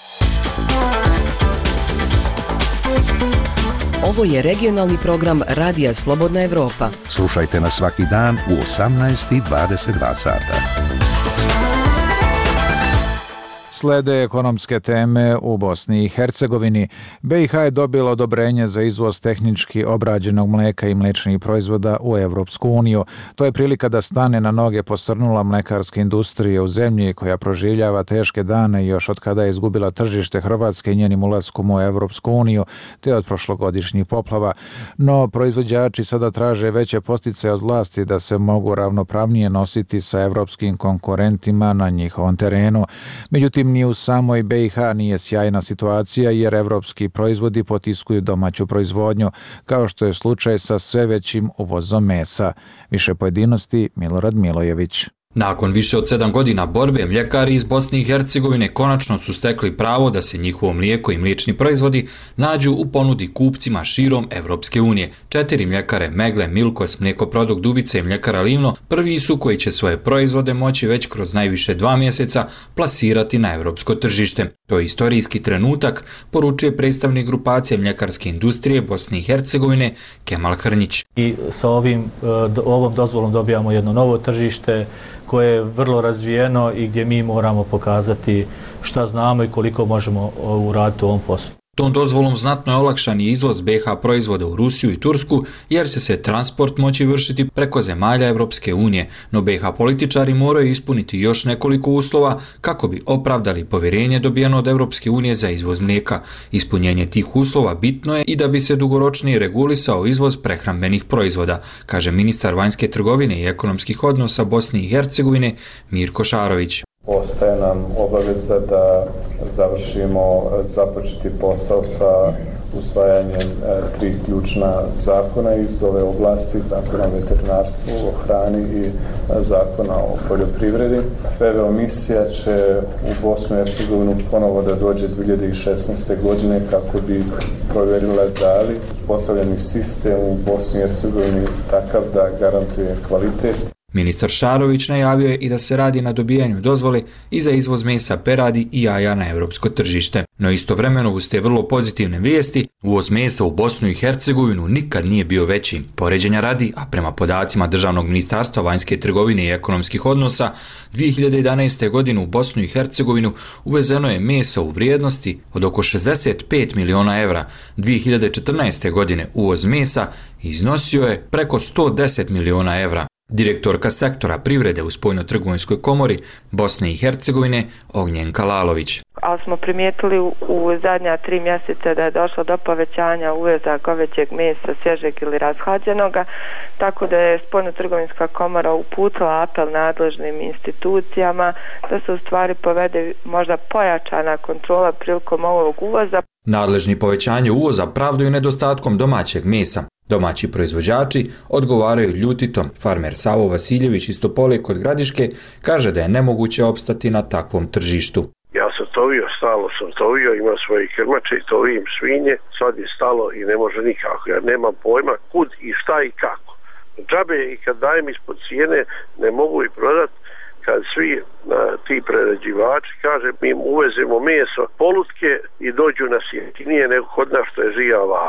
Ovo je regionalni program Radija Slobodna Evropa. Slušajte nas svaki dan u osamnaest i dvadeset dva sata. Slede ekonomske teme u Bosni i Hercegovini. be i ha je dobila odobrenje za izvoz tehnički obrađenog mlijeka i mliječnih proizvoda u Evropsku uniju. To je prilika da stane na noge posrnula mlekarska industrija u zemlji koja proživljava teške dane još od kada je izgubila tržište Hrvatske i njenim ulaskom u Evropsku uniju, te od prošlogodišnjih poplava. No, proizvođači sada traže veće posticaje od vlasti da se mogu ravnopravnije nositi sa evropskim konkurentima na njihovom terenu. Međutim, ni u samoj be i ha nije sjajna situacija jer evropski proizvodi potiskuju domaću proizvodnju, kao što je slučaj sa sve većim uvozom mesa. Više pojedinosti Milorad Milojević. Nakon više od sedam godina borbe, mljekari iz Bosne i Hercegovine konačno su stekli pravo da se njihovo mlijeko i mliječni proizvodi nađu u ponudi kupcima širom Evropske unije. Četiri mljekare Megle, Milkos, Mlijekoprodukt Dubice i mljekara Livno prvi su koji će svoje proizvode moći već kroz najviše dva mjeseca plasirati na evropsko tržište. To je istorijski trenutak, poručuje predstavnik grupacije mljekarske industrije Bosne i Hercegovine Kemal Hrnjić. I sa ovim, ovom dozvolom dobijamo jedno novo tržište koje je vrlo razvijeno i gdje mi moramo pokazati šta znamo i koliko možemo uraditi u ovom poslu. Tom dozvolom znatno je olakšan i izvoz be ha proizvoda u Rusiju i Tursku, jer će se transport moći vršiti preko zemalja Evropske unije, no be ha političari moraju ispuniti još nekoliko uslova kako bi opravdali povjerenje dobijeno od Evropske unije za izvoz mlijeka. Ispunjenje tih uslova bitno je i da bi se dugoročnije regulisao izvoz prehrambenih proizvoda, kaže ministar vanjske trgovine i ekonomskih odnosa Bosne i Hercegovine Mirko Šarović. Ostaje nam obaveza da završimo započeti posao sa usvajanjem tri ključna zakona iz ove oblasti, zakona o veterinarstvu, o hrani i zakona o poljoprivredi. F E V O misija će u Bosnu i Hercegovinu ponovo da dođe dvije hiljade šesnaeste. godine kako bi provjerila da li uspostavljeni sistem u Bosni i Hercegovini takav da garantuje kvalitet. Ministar Šarović najavio je i da se radi na dobijanju dozvole i za izvoz mesa peradi i jaja na evropsko tržište. No istovremeno uz te vrlo pozitivne vijesti, uvoz mesa u Bosnu i Hercegovinu nikad nije bio veći. Poređenja radi, a prema podacima Državnog ministarstva vanjske trgovine i ekonomskih odnosa, dvije hiljade jedanaeste. godine u Bosnu i Hercegovinu uvezeno je mesa u vrijednosti od oko šezdeset pet miliona evra. dvije hiljade četrnaeste. godine uvoz mesa iznosio je preko sto deset miliona evra. Direktorka sektora privrede u Spoljno-trgovinskoj komori Bosne i Hercegovine Ognjenka Lalović. Ali smo primijetili u zadnja tri mjeseca da je došlo do povećanja uveza goveđeg mesa, svježeg ili rashlađenoga, tako da je Spoljno-trgovinska komora uputila apel nadležnim institucijama da se u stvari povede možda pojačana kontrola prilikom ovog uvoza. Nadležni povećanje uvoza pravdaju nedostatkom domaćeg mesa. Domaći proizvođači odgovaraju ljutitom. Farmer Savo Vasiljević iz Topole kod Gradiške kaže da je nemoguće opstati na takvom tržištu. Ja sam tovio, stalo sam tovio, imam svoje krmače i tovim svinje, sad je stalo i ne može nikako. Ja nemam pojma kud i šta i kako. Džabe i kad dajem ispod cijene ne mogu i prodati kad svi a, ti prerađivači kaže mi uvezemo meso polutke i dođu nas jeftinije nego kod nas što je žija vaga.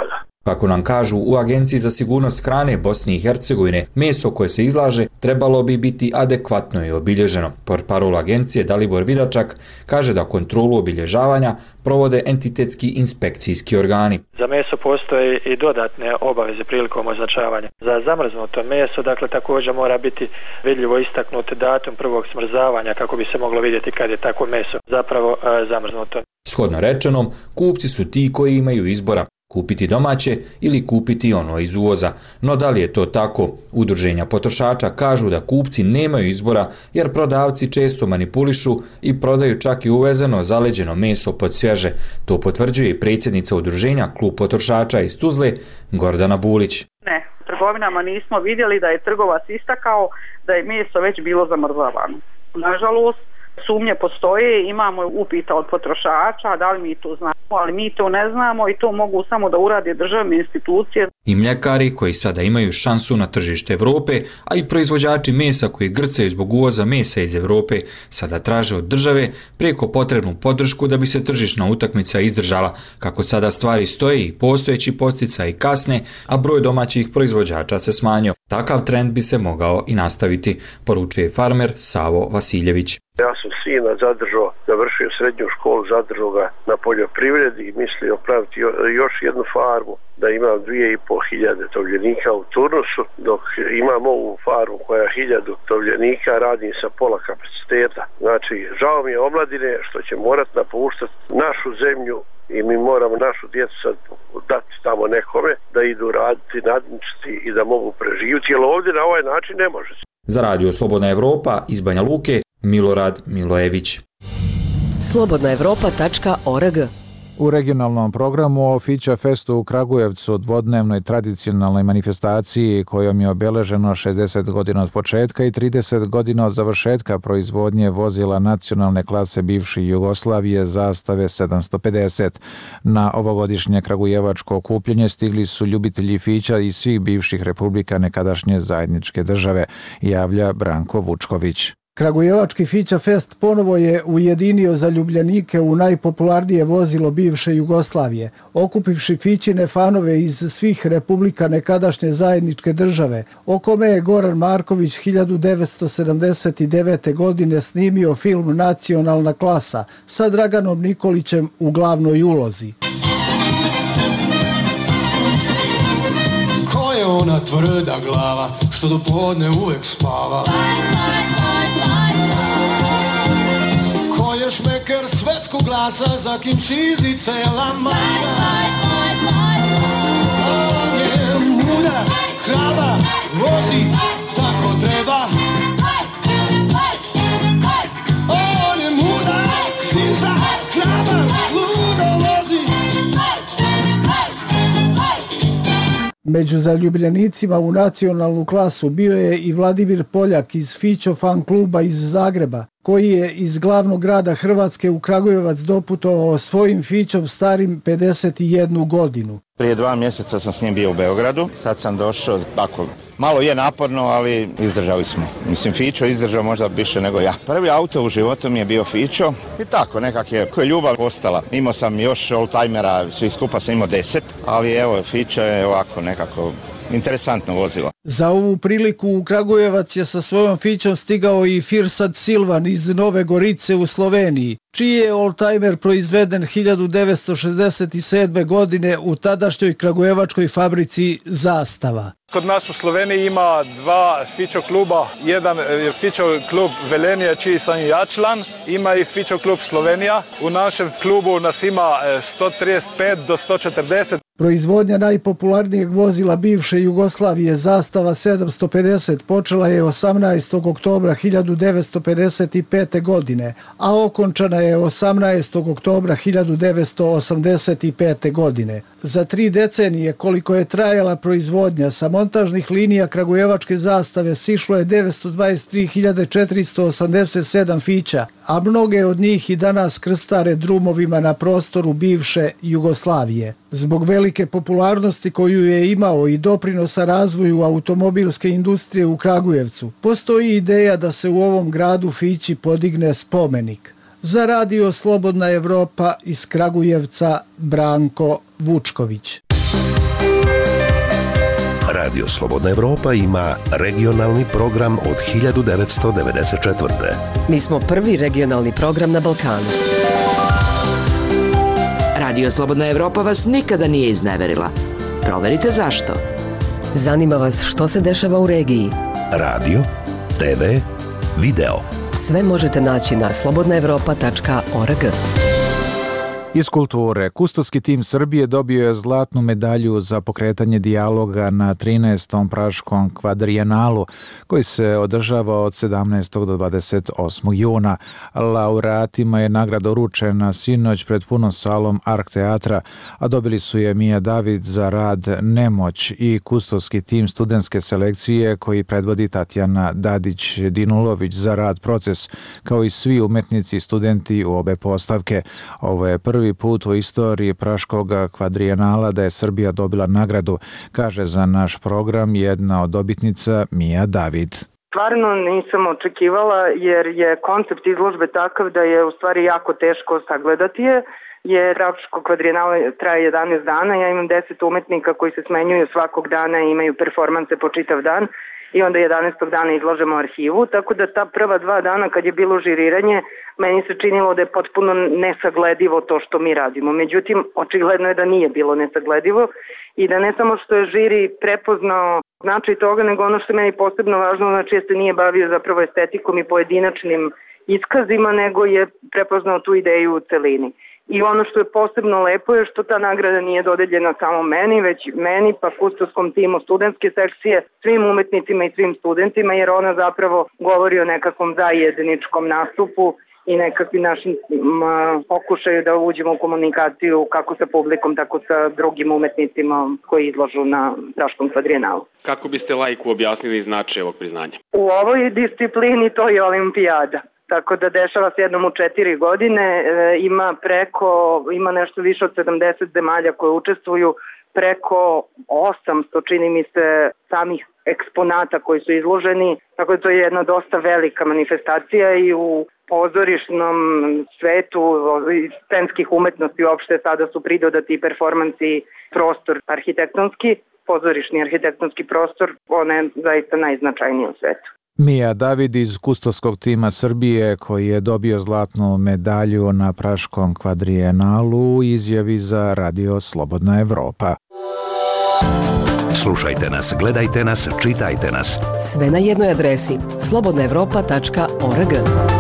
Kako nam kažu u Agenciji za sigurnost hrane Bosne i Hercegovine, meso koje se izlaže trebalo bi biti adekvatno i obilježeno. Portparol agencije Dalibor Vidačak kaže da kontrolu obilježavanja provode entitetski inspekcijski organi. Za meso postoje i dodatne obaveze prilikom označavanja. Za zamrznuto meso, dakle, također mora biti vidljivo istaknut datum prvog smrzavanja kako bi se moglo vidjeti kad je takvo meso zapravo e, zamrznuto. Shodno rečenom, kupci su ti koji imaju izbora. Kupiti domaće ili kupiti ono iz uvoza. No da li je to tako? Udruženja potrošača kažu da kupci nemaju izbora jer prodavci često manipulišu i prodaju čak i uvezeno zaleđeno meso pod svježe. To potvrđuje i predsjednica udruženja Klub potrošača iz Tuzle, Gordana Bulić. Ne, u trgovinama nismo vidjeli da je trgovac istakao da je meso već bilo zamrzavano. Nažalost, sumnje postoje, imamo upita od potrošača, da li mi to znamo, ali mi to ne znamo i to mogu samo da urade državne institucije. I mljekari koji sada imaju šansu na tržište Evrope, a i proizvođači mesa koji grcaju zbog uvoza mesa iz Evrope, sada traže od države preko potrebnu podršku da bi se tržišna utakmica izdržala. Kako sada stvari stoje i postojeći posticaji kasne, a broj domaćih proizvođača se smanjio. Takav trend bi se mogao i nastaviti, poručuje farmer Savo Vasiljević. Ja sam sina zadržao, završio srednju školu, zadržao ga na poljoprivredi i mislio praviti još jednu farmu, da imam dvije i pol hiljade tovljenika u turnusu, dok imam ovu farmu koja hiljadu tovljenika, radim sa pola kapaciteta. Znači, žao mi je omladine što će morat napuštati našu zemlju i mi moramo našu djecu sad dati tamo nekome da idu raditi, nadničiti i da mogu preživjeti, jer ovdje na ovaj način ne može. Za radio Slobodna Evropa iz Banja Luke, Milorad Milojević. slobodna evropa tačka org. U regionalnom programu o Fića Festu u Kragujevcu, dvodnevnoj tradicionalnoj manifestaciji kojom je obeleženo šezdeset godina od početka i trideset godina od završetka proizvodnje vozila nacionalne klase bivše Jugoslavije Zastave sedamsto pedeset. Na ovogodišnje kragujevačko okupljenje stigli su ljubitelji Fića iz svih bivših republika nekadašnje zajedničke države, javlja Branko Vučković. Kragujevački Fića Fest ponovo je ujedinio zaljubljenike u najpopularnije vozilo bivše Jugoslavije, okupivši Fićine fanove iz svih republika nekadašnje zajedničke države, o kome je Goran Marković hiljadu devetsto sedamdeset devete. godine snimio film Nacionalna klasa sa Draganom Nikolićem u glavnoj ulozi. Ko je ona tvrda glava što do podne uvek spava? Ko je šmeker svetskog glasa za kim šizi cela masa? On je muda, hraba, vozi tako treba. On je muda, šiza, hraba, ludo vozi. Među zaljubljenicima u nacionalnu klasu bio je i Vladimir Poljak iz Fićo fan kluba iz Zagreba, koji je iz glavnog grada Hrvatske u Kragujevac doputovao svojim Fićom starim pedeset jednu godinu. Prije dva mjeseca sam s njim bio u Beogradu, sad sam došao, tako, malo je naporno, ali izdržali smo. Mislim, Fićo izdržao možda više nego ja. Prvi auto u životu mi je bio Fićo i tako, nekak je, je ljubav ostala. Imao sam još oldtimera, svi skupa sam imao deset, ali evo, Fićo je ovako nekako interesantno vozilo. Za ovu priliku u Kragujevac je sa svojom Fićom stigao i Firsad Silvan iz Nove Gorice u Sloveniji, čiji je oldtimer proizveden hiljadu devetsto šezdeset sedme. godine u tadašnjoj kragujevačkoj fabrici Zastava. Kod nas u Sloveniji ima dva Fićo kluba, jedan je Fićo klub Velenje, čiji sam i ja član, ima i Fićo klub Slovenija. U našem klubu nas ima sto trideset pet do sto četrdeset. Proizvodnja najpopularnijeg vozila bivše Jugoslavije Zastava sedamsto pedeset počela je osamnaestog oktobra hiljadu devetsto pedeset pete. godine, a okončana je osamnaestog oktobra hiljadu devetsto osamdeset pete. godine. Za tri decenije koliko je trajala proizvodnja, sa montažnih linija kragujevačke Zastave sišlo je devetsto dvadeset tri hiljade četiristo osamdeset sedam Fića, a mnoge od njih i danas krstare drumovima na prostoru bivše Jugoslavije. Zbog velike popularnosti koju je imao i doprinosa razvoju automobilske industrije u Kragujevcu, postoji ideja da se u ovom gradu Fići podigne spomenik. Za radio Slobodna Evropa iz Kragujevca, Branko Vučković. Radio Slobodna Evropa ima regionalni program od hiljadu devetsto devedeset četvrte. Mi smo prvi regionalni program na Balkanu. Radio Slobodna Evropa vas nikada nije izneverila. Proverite zašto. Zanima vas što se dešava u regiji. Radio, te ve, video. Sve možete naći na slobodna evropa tačka org. Iz kulture, kustoski tim Srbije dobio je zlatnu medalju za pokretanje dijaloga na trinaestom praškom kvadrijenalu koji se održava od sedamnaestog do dvadeset osmog juna. Laureatima je nagrada uručena sinoć pred punom salom Ark teatra, a dobili su je Mija David za rad Nemoć i kustoski tim studentske selekcije koji predvodi Tatjana Dadić-Dinulović za rad Proces, kao i svi umetnici i studenti u obe postavke. Ovo je prvi Prvi put u istoriji praškog kvadrijenala da je Srbija dobila nagradu, kaže za naš program jedna od dobitnica Mija David. Stvarno nisam očekivala jer je koncept izložbe takav da je u stvari jako teško sagledati je, jer praško kvadrijenala traje jedanaest dana, ja imam deset umetnika koji se smenjuju svakog dana i imaju performanse po čitav dan i onda jedanaestog dana izlažemo arhivu, tako da ta prva dva dana kad je bilo žiriranje, meni se činilo da je potpuno nesagledivo to što mi radimo. Međutim, očigledno je da nije bilo nesagledivo i da ne samo što je žiri prepoznao značaj toga, nego ono što je meni posebno važno, znači je se nije bavio zapravo estetikom i pojedinačnim iskazima, nego je prepoznao tu ideju u celini. I ono što je posebno lepo je što ta nagrada nije dodeljena samo meni, već meni pa kustoskom timu studentske sekcije, svim umetnicima i svim studentima, jer ona zapravo govori o nekakvom zajedničkom nastupu i nekakvim našim pokušaju da uđemo u komunikaciju kako sa publikom, tako sa drugim umetnicima koji izlažu na praškom kvadrijenalu. Kako biste laiku objasnili značaj ovog priznanja? U ovoj disciplini to je olimpijada. Tako da dešava se jednom u četiri godine, e, ima preko, ima nešto više od sedamdeset zemalja koje učestvuju, preko osamsto čini mi se samih eksponata koji su izloženi, tako da to je jedna dosta velika manifestacija i u pozorišnom svetu scenskih umetnosti uopšte sada su pridodati performansi prostor arhitektonski, pozorišni arhitektonski prostor, on je zaista najznačajniji u svetu. Mija David iz kustoskog tima Srbije koji je dobio zlatnu medalju na praškom kvadrijenalu u izjavi za Radio Slobodna Evropa. Slušajte nas, gledajte nas, čitajte nas. Sve na jednoj adresi slobodna evropa tačka org.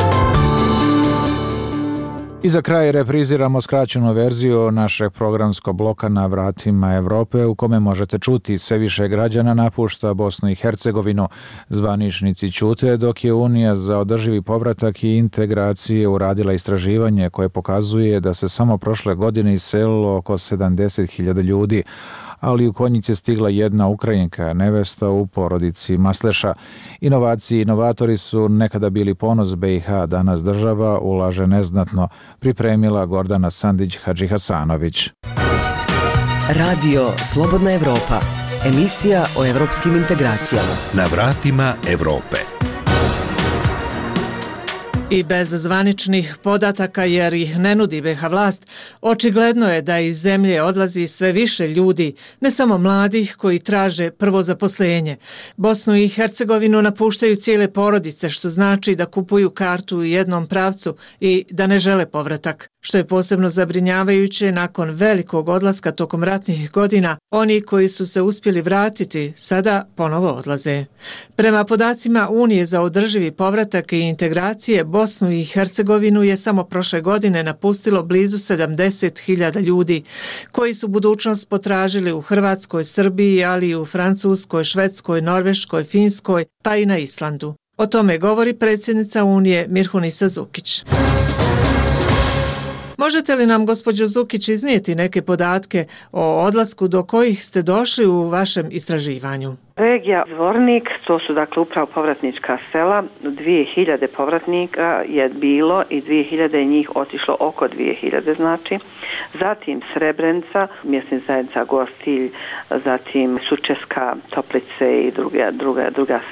I za kraj repriziramo skraćenu verziju našeg programskog bloka Na vratima Evrope u kome možete čuti sve više građana napušta Bosnu i Hercegovinu. Zvaničnici ćute dok je Unija za održivi povratak i integracije uradila istraživanje koje pokazuje da se samo prošle godine iselilo oko sedamdeset hiljada ljudi, ali u Konjice stigla jedna Ukrajinka, nevesta u porodici Masleša. Inovacije i inovatori su nekada bili ponos be i ha, danas država ulaže neznatno, pripremila Gordana Sandić-Hadžihasanović. Radio Slobodna Evropa, emisija o evropskim integracijama. Na vratima Evrope. I bez zvaničnih podataka, jer ih ne nudi be ha vlast, očigledno je da iz zemlje odlazi sve više ljudi, ne samo mladih koji traže prvo zaposlenje. Bosnu i Hercegovinu napuštaju cijele porodice, što znači da kupuju kartu u jednom pravcu i da ne žele povratak. Što je posebno zabrinjavajuće, nakon velikog odlaska tokom ratnih godina, oni koji su se uspjeli vratiti sada ponovo odlaze. Prema podacima Unije za održivi povratak i integracije, Bosnu i Hercegovinu je samo prošle godine napustilo blizu sedamdeset hiljada ljudi, koji su budućnost potražili u Hrvatskoj, Srbiji, ali i u Francuskoj, Švedskoj, Norveškoj, Finskoj, pa i na Islandu. O tome govori predsjednica Unije Mirhunisa Zukić. Možete li nam, gospođo Zukić, iznijeti neke podatke o odlasku do kojih ste došli u vašem istraživanju? Regija Zvornik, to su dakle upravo povratnička sela, dvije hiljade povratnika je bilo i dvije hiljade njih otišlo oko dvije hiljade znači. Zatim Srebrenica, mjesna zajednica Gostilj, zatim Sučeska, Toplice i druga, druga, druga sela.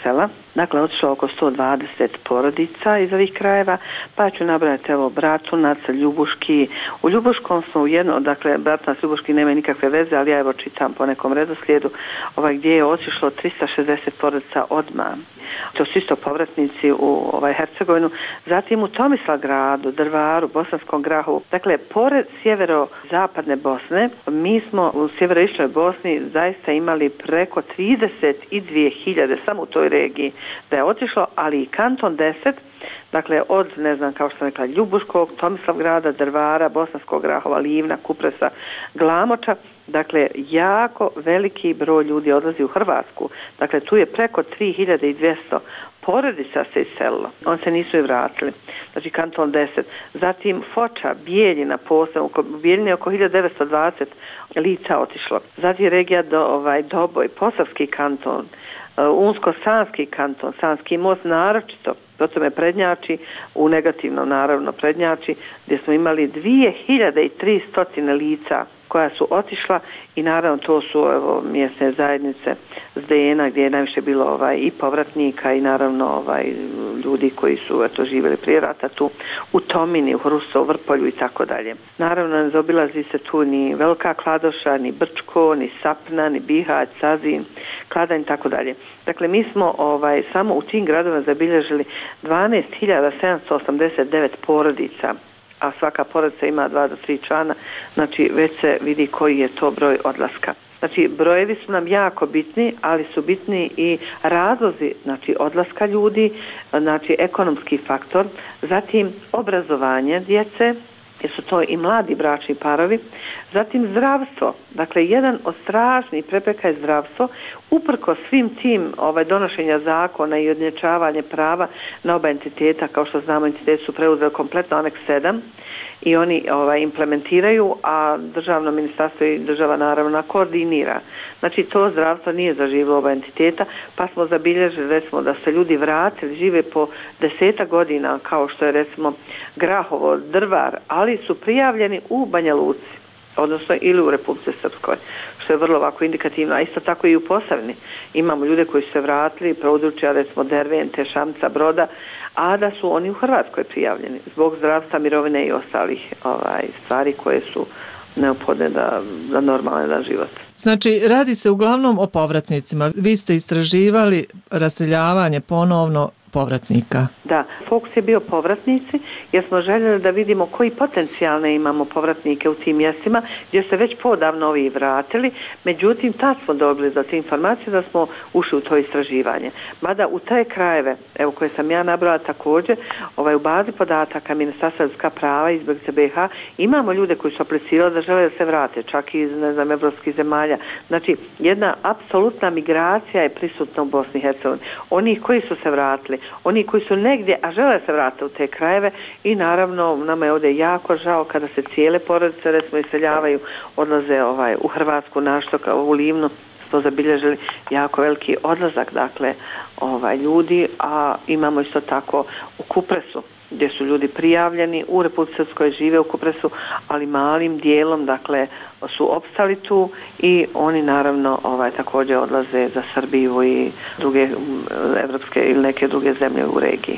Dakle, otišlo oko sto dvadeset porodica iz ovih krajeva, pa ću nabrati evo Bratunac, Ljubuški. U Ljubuškom smo u jedno, dakle Bratunac, Ljubuški nema nikakve veze, ali ja evo čitam po nekom redoslijedu, ovaj, gdje je otišlo tristo šezdeset porodica odmah. To su isto povratnici u ovaj, Hercegovinu. Zatim u Tomislavgradu, Drvaru, Bosanskom Grahovu. Dakle, pored sjevero-zapadne Bosne, mi smo u sjeveroistočnoj Bosni zaista imali preko trideset dvije hiljade samo u toj regiji da je otišlo, ali i kanton deset, dakle od, ne znam, kao što sam rekla, Ljubuškog, Tomislavgrada, Drvara, Bosanskog Grahova, Livna, Kupresa, Glamoča. Dakle, jako veliki broj ljudi odlazi u Hrvatsku. Dakle, tu je preko tri hiljade dvjesto porodica se iselilo. On se nisu i vratili. Znači, kanton deset. Zatim, Foča, Bijeljina, posebno, u Bijeljini je oko hiljadu devetsto dvadeset lica otišlo. Zatim, regija do, ovaj, Doboj, Posavski kanton, uh, Unsko-Sanski kanton, Sanski most, naročito, potom je prednjači, u negativnom naravno prednjači, gdje smo imali dvije hiljade tristo lica koja su otišla i naravno to su evo, mjesne zajednice Zdena gdje je najviše bilo ovaj, i povratnika i naravno ovaj, ljudi koji su eto, živjeli prije rata tu u Tomini, u Hrusto, u Vrpolju i tako dalje. Naravno ne zaobilazi se tu ni Velika Kladoša, ni Brčko, ni Sapna, ni Bihać, Sazin, Kladanj i tako dalje. Dakle, mi smo ovaj, samo u tim gradovima zabilježili dvanaest hiljada sedamsto osamdeset devet porodica, a svaka porodica ima dva do tri člana, znači već se vidi koji je to broj odlaska. Znači, brojevi su nam jako bitni, ali su bitni i razlozi, znači, odlaska ljudi, znači, ekonomski faktor, zatim obrazovanje djece, jer su to i mladi bračni parovi, zatim zdravstvo. Dakle, jedan od strašnih prepreka je zdravstvo, uprko svim tim ovaj, donošenja zakona i odnječavanje prava na oba entiteta, kao što znamo, entiteti su preuzeli kompletno aneks sedam i oni ovaj, implementiraju, a državno ministarstvo i država naravno koordinira. Znači, to zdravstvo nije zaživilo oba entiteta, pa smo zabilježili, recimo, da se ljudi vratili, žive po deseta godina, kao što je, recimo, Grahovo, Drvar, ali su prijavljeni u Banja Luci, odnosno ili u Republici Srpskoj, što je vrlo ovako indikativno, a isto tako i u Posavini. Imamo ljude koji su se vratili, područja, recimo Dervente, Šamca, Broda, a da su oni u Hrvatskoj prijavljeni zbog zdravstva, mirovine i ostalih ovaj, stvari koje su neophodne da, da normalan da život. Znači, radi se uglavnom o povratnicima. Vi ste istraživali raseljavanje ponovno povratnika. Da, fokus je bio povratnici jer smo željeli da vidimo koji potencijalne imamo povratnike u tim mjestima gdje se već podavno ovi vratili, međutim tad smo dobili za te informacije da smo ušli u to istraživanje. Mada u te krajeve, evo koje sam ja nabrala također, ovaj, u bazi podataka Ministarstva ljudska prava iz B iH imamo ljude koji su aplicirali da žele da se vrate, čak i iz, ne znam, evropskih zemalja. Znači, jedna apsolutna migracija je prisutna u Bosni i Hercegovini. Oni koji su se vratili, oni koji su negdje, a žele se vratiti u te krajeve i naravno nama je ovdje jako žao kada se cijele porodice recimo iseljavaju, odlaze ovaj, u Hrvatsku, našto kao u Livnu, smo zabilježili jako veliki odlazak, dakle, ovaj, ljudi, a imamo isto tako u Kupresu, gdje su ljudi prijavljeni, u Republici Srpskoj žive u Kupresu, ali malim dijelom, dakle, su opstali tu i oni naravno ovaj, također odlaze za Srbiju i druge evropske ili neke druge zemlje u regiji.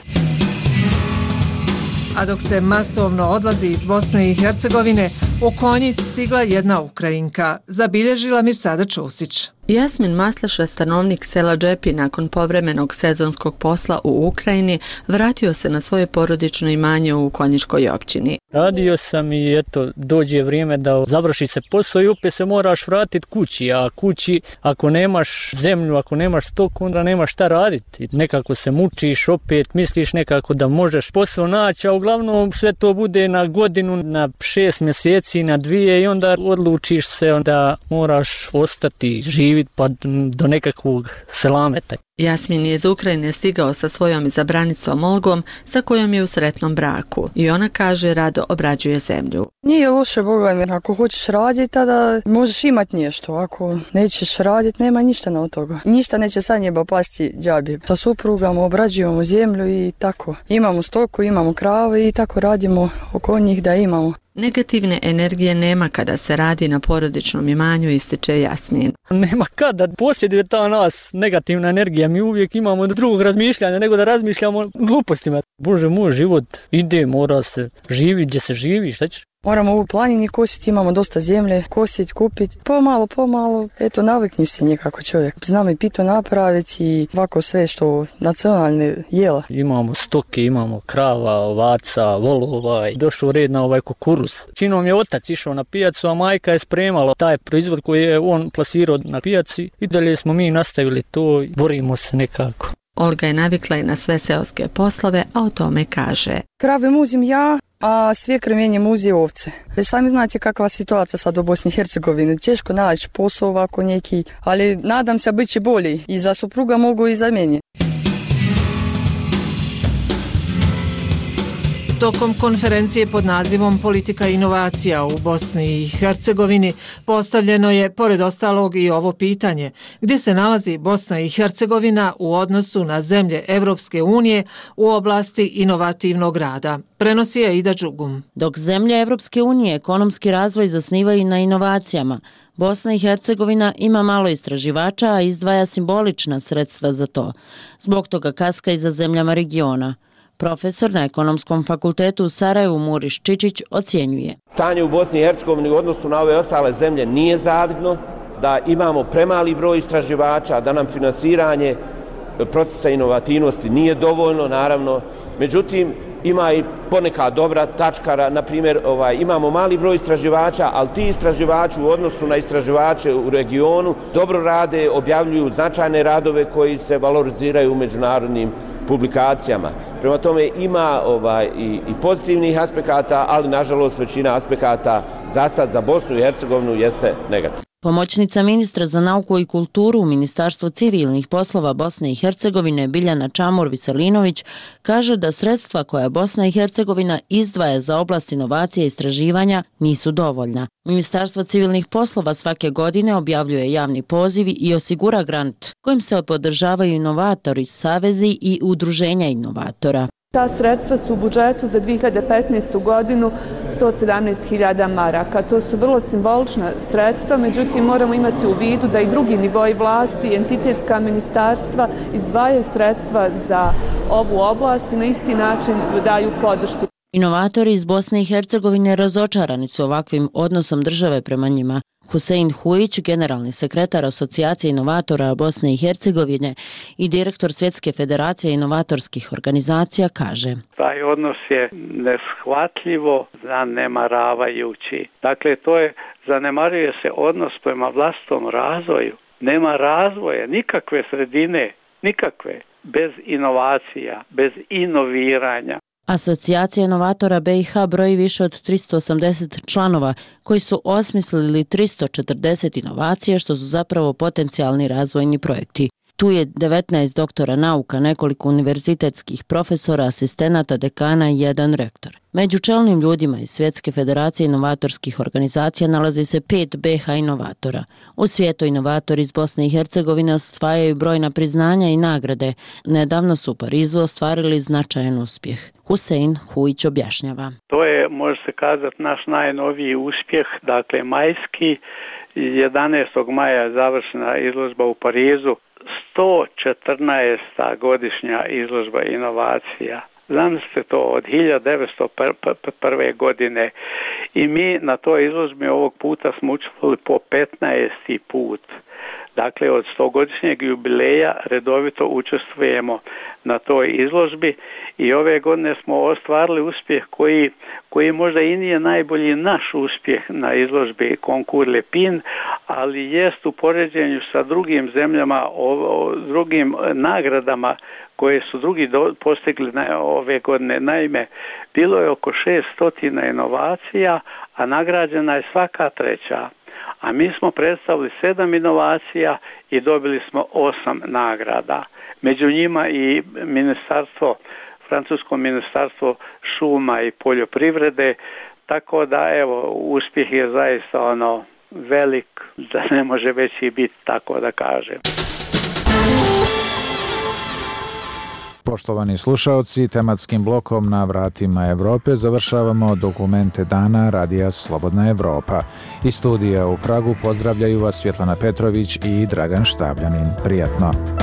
A dok se masovno odlazi iz Bosne i Hercegovine, u Konjic stigla jedna Ukrajinka, zabilježila Mirsada Čusić. Jasmin Maslaša, stanovnik sela Džepi, nakon povremenog sezonskog posla u Ukrajini, vratio se na svoje porodično imanje u Konjičkoj općini. Radio sam i eto, dođe vrijeme da završi se posao i opet se moraš vratiti kući, a kući ako nemaš zemlju, ako nemaš stok, onda nemaš šta raditi. Nekako se mučiš, opet misliš nekako da možeš posao naći, a uglavnom sve to bude na godinu, na šest mjeseci, na dvije i onda odlučiš se da moraš ostati živjeti pa do nekakvog selameta. Jasmin je iz Ukrajine stigao sa svojom izabranicom Olgom, sa kojom je u sretnom braku i ona kaže rado obrađuje zemlju. Nije loše, Boga mi, ako hoćeš raditi, tada možeš imati nešto, ako nećeš raditi, nema ništa na od toga. Ništa neće sa njeba pasti džabi. Sa suprugama obrađujemo zemlju i tako. Imamo stoku, imamo krave i tako radimo oko njih da imamo. Negativne energije nema kada se radi na porodičnom imanju, ističe Jasmin. Nema kada posjeduje ta nas negativna energija, mi uvijek imamo drugog razmišljanja nego da razmišljamo glupostima. Bože moj, život ide, mora se živi gdje se živi, šta ćeš? Moramo u planini kositi, imamo dosta zemlje, kositi, kupiti, pomalo, pomalo, eto, navikni se nekako čovjek. Znamo i pito napraviti i ovako sve što nacionalne jela. Imamo stoke, imamo krava, ovaca, volova i došao red na ovaj kukuruz. Činom je otac išao na pijacu, a majka je spremala taj proizvod koji je on plasirao na pijaci i dalje smo mi nastavili to i borimo se nekako. Olga je navikla i na sve seoske poslove, a o tome kaže. Krave muzim ja, a sve kremenje muzi ovce. Vi sami znate kakva situacija sad u Bosni i Hercegovini. Češko naći posao ovako neki, ali nadam se bit će bolji i za supruga mogu i za mene. Tokom konferencije pod nazivom Politika inovacija u Bosni i Hercegovini postavljeno je, pored ostalog, i ovo pitanje: gdje se nalazi Bosna i Hercegovina u odnosu na zemlje Evropske unije u oblasti inovativnog rada? Prenosi je Ida Đugum. Dok zemlje Evropske unije ekonomski razvoj zasnivaju na inovacijama, Bosna i Hercegovina ima malo istraživača, a izdvaja simbolična sredstva za to. Zbog toga kaska i za zemljama regiona. Profesor na Ekonomskom fakultetu u Sarajevu Muriš Čičić ocjenjuje: stanje u Bosni i Hercegovini u odnosu na ove ostale zemlje nije zavidno, da imamo premali broj istraživača, da nam finansiranje procesa inovativnosti nije dovoljno, naravno. Međutim, ima i poneka dobra tačkara, na primjer, ovaj, imamo mali broj istraživača, ali ti istraživači u odnosu na istraživače u regionu dobro rade, objavljuju značajne radove koji se valoriziraju u međunarodnim publikacijama. Prema tome ima ovaj, i, i pozitivnih aspekata, ali nažalost većina aspekata za sad za Bosnu i Hercegovinu jeste negativna. Pomoćnica ministra za nauku i kulturu u Ministarstvu civilnih poslova Bosne i Hercegovine Biljana Čamur-Viselinović kaže da sredstva koja Bosna i Hercegovina izdvaja za oblast inovacije i istraživanja nisu dovoljna. Ministarstvo civilnih poslova svake godine objavljuje javni poziv i osigura grant kojim se podržavaju inovatori, savezi i udruženja inovatora. Ta sredstva su u budžetu za dvije hiljade petnaestu godinu sto sedamnaest hiljada maraka. To su vrlo simbolična sredstva, međutim moramo imati u vidu da i drugi nivoi vlasti, entitetska ministarstva izdvajaju sredstva za ovu oblast i na isti način daju podršku. Inovatori iz Bosne i Hercegovine razočarani su ovakvim odnosom države prema njima. Husein Hujić, generalni sekretar Asocijacije inovatora Bosne i Hercegovine i direktor Svjetske federacije inovatorskih organizacija, kaže: taj odnos je neshvatljivo zanemaravajući. Dakle, to je, zanemaruje se odnos prema vlastitom razvoju. Nema razvoja, nikakve sredine, nikakve, bez inovacija, bez inoviranja. Asocijacija inovatora B i H broji više od tristo osamdeset članova koji su osmislili tristo četrdeset inovacija, što su zapravo potencijalni razvojni projekti. Tu je devetnaest doktora nauka, nekoliko univerzitetskih profesora, asistenata, dekana i jedan rektor. Među čelnim ljudima iz Svjetske federacije inovatorskih organizacija nalazi se pet B H inovatora. U svijetu inovatori iz Bosne i Hercegovine osvajaju brojna priznanja i nagrade. Nedavno su u Parizu ostvarili značajan uspjeh. Husein Hujić objašnjava: to je, može se kazati, naš najnoviji uspjeh, dakle majski. jedanaestog maja je završena izložba u Parizu, sto četrnaesta godišnja izložba inovacija. Zamislite to, od hiljadu devetsto prve. godine, i mi na toj izložbi ovog puta smo učestvovali po petnaesti put. Dakle, od stogodišnjeg jubileja redovito učestvujemo na toj izložbi i ove godine smo ostvarili uspjeh koji, koji možda i nije najbolji naš uspjeh na izložbi Konkur Lepin, ali jest u poređenju sa drugim zemljama, o, o, drugim nagradama koje su drugi do, postigli na, ove godine. Naime, bilo je oko šesto inovacija, a nagrađena je svaka treća. A mi smo predstavili sedam inovacija i dobili smo osam nagrada. Među njima i ministarstvo, francusko ministarstvo šuma i poljoprivrede, tako da evo, uspjeh je zaista ono velik, da ne može veći biti, tako da kažem. Poštovani slušaoci, tematskim blokom Na vratima Evrope završavamo dokumente dana Radija Slobodna Evropa. Iz studija u Pragu pozdravljaju vas Svjetlana Petrović i Dragan Štabljanin. Prijatno!